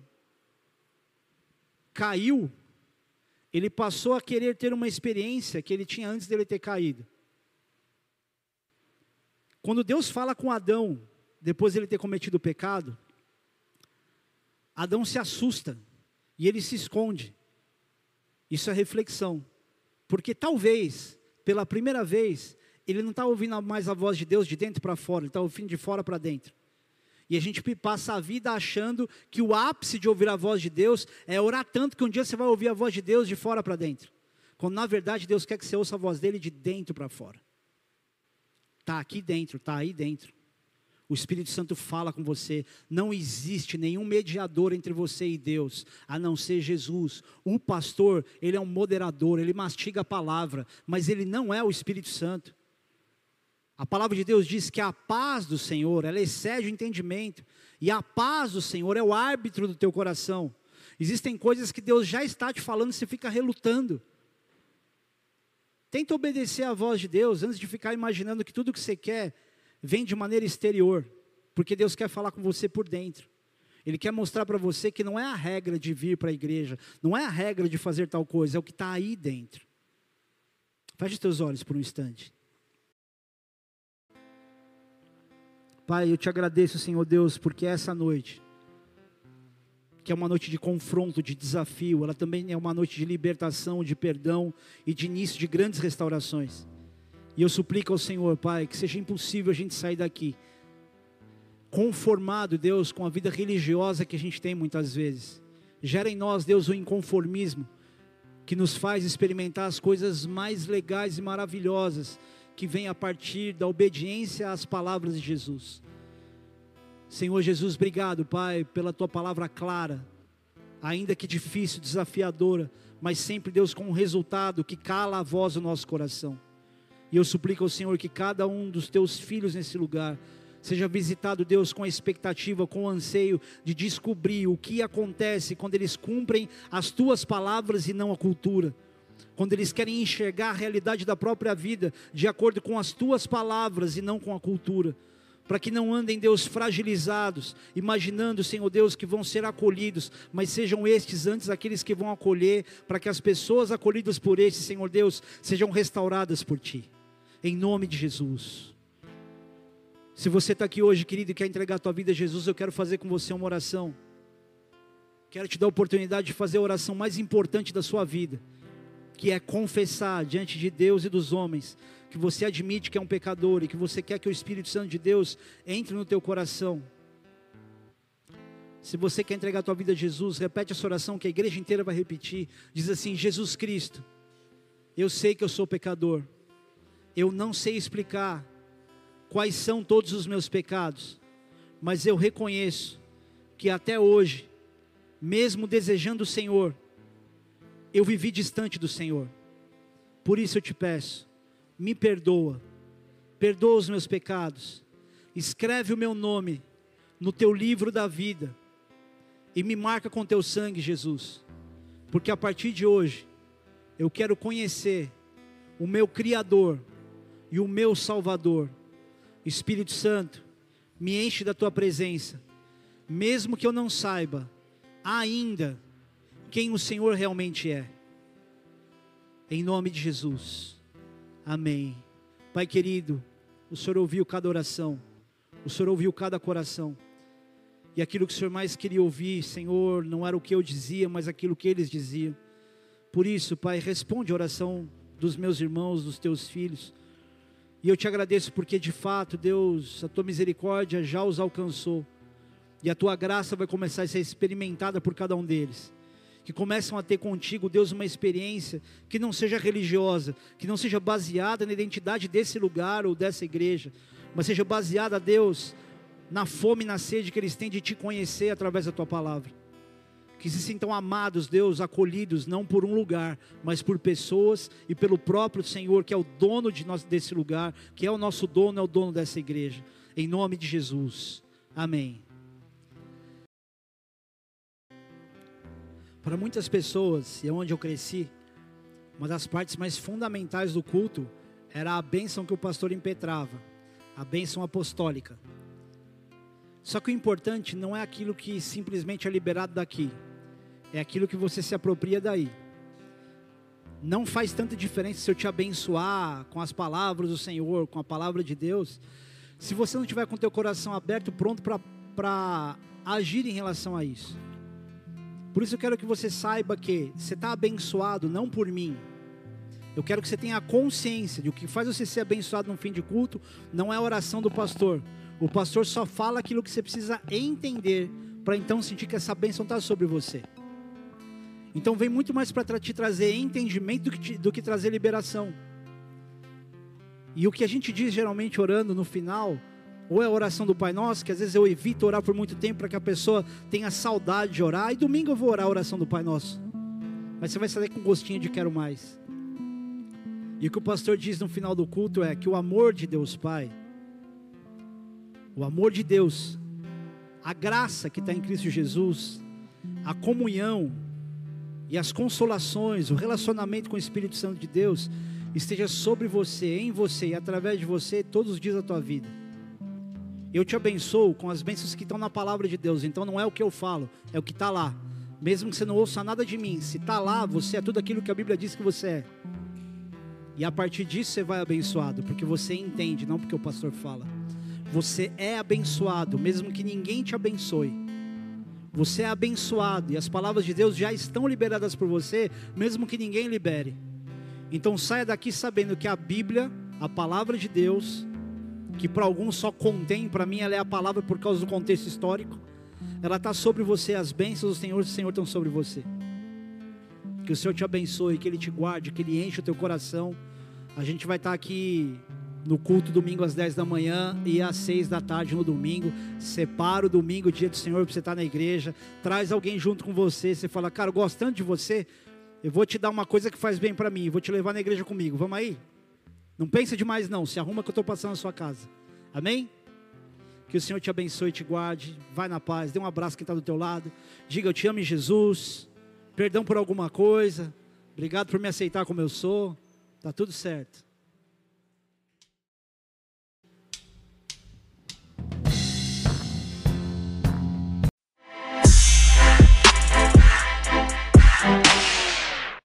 caiu, ele passou a querer ter uma experiência que ele tinha antes dele ter caído. Quando Deus fala com Adão, depois de ele ter cometido o pecado, Adão se assusta, e ele se esconde. Isso é reflexão. Porque talvez, pela primeira vez, ele não está ouvindo mais a voz de Deus de dentro para fora, ele está ouvindo de fora para dentro. E a gente passa a vida achando que o ápice de ouvir a voz de Deus é orar tanto que um dia você vai ouvir a voz de Deus de fora para dentro. Quando na verdade Deus quer que você ouça a voz dele de dentro para fora. Está aqui dentro, está aí dentro. O Espírito Santo fala com você. Não existe nenhum mediador entre você e Deus, a não ser Jesus. O pastor, ele é um moderador, ele mastiga a palavra, mas ele não é o Espírito Santo. A palavra de Deus diz que a paz do Senhor, ela excede o entendimento. E a paz do Senhor é o árbitro do teu coração. Existem coisas que Deus já está te falando e você fica relutando. Tenta obedecer à voz de Deus antes de ficar imaginando que tudo que você quer vem de maneira exterior. Porque Deus quer falar com você por dentro. Ele quer mostrar para você que não é a regra de vir para a igreja, não é a regra de fazer tal coisa, é o que está aí dentro. Feche os teus olhos por um instante. Pai, eu te agradeço, Senhor Deus, porque essa noite, que é uma noite de confronto, de desafio, ela também é uma noite de libertação, de perdão e de início de grandes restaurações. E eu suplico ao Senhor, Pai, que seja impossível a gente sair daqui conformado, Deus, com a vida religiosa que a gente tem muitas vezes. Gera em nós, Deus, o inconformismo, que nos faz experimentar as coisas mais legais e maravilhosas, que vem a partir da obediência às palavras de Jesus. Senhor Jesus, obrigado, Pai, pela Tua palavra clara, ainda que difícil, desafiadora, mas sempre, Deus, com um resultado que cala a voz do nosso coração. E eu suplico ao Senhor que cada um dos Teus filhos nesse lugar seja visitado, Deus, com a expectativa, com o anseio de descobrir o que acontece quando eles cumprem as Tuas palavras e não a cultura. Quando eles querem enxergar a realidade da própria vida de acordo com as Tuas palavras e não com a cultura. Para que não andem, Deus, fragilizados, imaginando, Senhor Deus, que vão ser acolhidos, mas sejam estes antes aqueles que vão acolher, para que as pessoas acolhidas por estes, Senhor Deus, sejam restauradas por Ti. Em nome de Jesus. Se você está aqui hoje, querido, e quer entregar a tua vida a Jesus, eu quero fazer com você uma oração. Quero te dar a oportunidade de fazer a oração mais importante da sua vida, que é confessar diante de Deus e dos homens, que você admite que é um pecador, e que você quer que o Espírito Santo de Deus entre no teu coração. Se você quer entregar a tua vida a Jesus, repete essa oração que a igreja inteira vai repetir. Diz assim: Jesus Cristo, eu sei que eu sou pecador, eu não sei explicar quais são todos os meus pecados, mas eu reconheço que até hoje, mesmo desejando o Senhor, eu vivi distante do Senhor. Por isso eu te peço, me perdoa, perdoa os meus pecados, escreve o meu nome no teu livro da vida, e me marca com teu sangue, Jesus, porque a partir de hoje, eu quero conhecer o meu Criador e o meu Salvador. Espírito Santo, me enche da tua presença, mesmo que eu não saiba ainda quem o Senhor realmente é. Em nome de Jesus, amém. Pai querido, o Senhor ouviu cada oração, o Senhor ouviu cada coração, e aquilo que o Senhor mais queria ouvir, Senhor, não era o que eu dizia, mas aquilo que eles diziam. Por isso, Pai, responde a oração dos meus irmãos, dos teus filhos, e eu te agradeço porque de fato, Deus, a tua misericórdia já os alcançou, e a tua graça vai começar a ser experimentada por cada um deles, que começam a ter contigo, Deus, uma experiência que não seja religiosa, que não seja baseada na identidade desse lugar ou dessa igreja, mas seja baseada, Deus, na fome e na sede que eles têm de te conhecer através da tua palavra. Que se sintam amados, Deus, acolhidos, não por um lugar, mas por pessoas e pelo próprio Senhor, que é o dono de nós, desse lugar, que é o nosso dono, é o dono dessa igreja. Em nome de Jesus, amém. Para muitas pessoas, e é onde eu cresci, uma das partes mais fundamentais do culto era a bênção que o pastor impetrava, a bênção apostólica. Só que o importante não é aquilo que simplesmente é liberado daqui, é aquilo que você se apropria daí. Não faz tanta diferença se eu te abençoar com as palavras do Senhor, com a palavra de Deus, se você não tiver com o teu coração aberto, pronto para agir em relação a isso. Por isso eu quero que você saiba que você está abençoado não por mim. Eu quero que você tenha a consciência de o que faz você ser abençoado no fim de culto não é a oração do pastor. O pastor só fala aquilo que você precisa entender para então sentir que essa bênção está sobre você. Então vem muito mais para te trazer entendimento do que, te, do que trazer liberação. E o que a gente diz geralmente orando no final, ou é a oração do Pai Nosso, que às vezes eu evito orar por muito tempo para que a pessoa tenha saudade de orar, e domingo eu vou orar a oração do Pai Nosso. Mas você vai sair com gostinho de quero mais. E o que o pastor diz no final do culto é que o amor de Deus Pai, o amor de Deus, a graça que está em Cristo Jesus, a comunhão e as consolações, o relacionamento com o Espírito Santo de Deus, esteja sobre você, em você e através de você todos os dias da tua vida. Eu te abençoo com as bênçãos que estão na palavra de Deus. Então não é o que eu falo, é o que está lá. Mesmo que você não ouça nada de mim, se está lá, você é tudo aquilo que a Bíblia diz que você é. E a partir disso você vai abençoado, porque você entende, não porque o pastor fala. Você é abençoado, mesmo que ninguém te abençoe. Você é abençoado, e as palavras de Deus já estão liberadas por você, mesmo que ninguém libere. Então saia daqui sabendo que a Bíblia, a palavra de Deus, que para alguns só contém, para mim ela é a palavra por causa do contexto histórico, ela está sobre você, as bênçãos do Senhor, do Senhor estão sobre você. Que o Senhor te abençoe, que Ele te guarde, que Ele enche o teu coração. A gente vai estar aqui no culto domingo às dez da manhã e às seis da tarde no domingo. Separa o domingo, dia do Senhor, para você estar na igreja. Traz alguém junto com você. Você fala, cara, eu gosto tanto de você, eu vou te dar uma coisa que faz bem para mim, vou te levar na igreja comigo, vamos aí? Não pensa demais não, se arruma que eu estou passando na sua casa. Amém? Que o Senhor te abençoe e te guarde. Vai na paz, dê um abraço quem está do teu lado. Diga, eu te amo em Jesus. Perdão por alguma coisa. Obrigado por me aceitar como eu sou. Está tudo certo.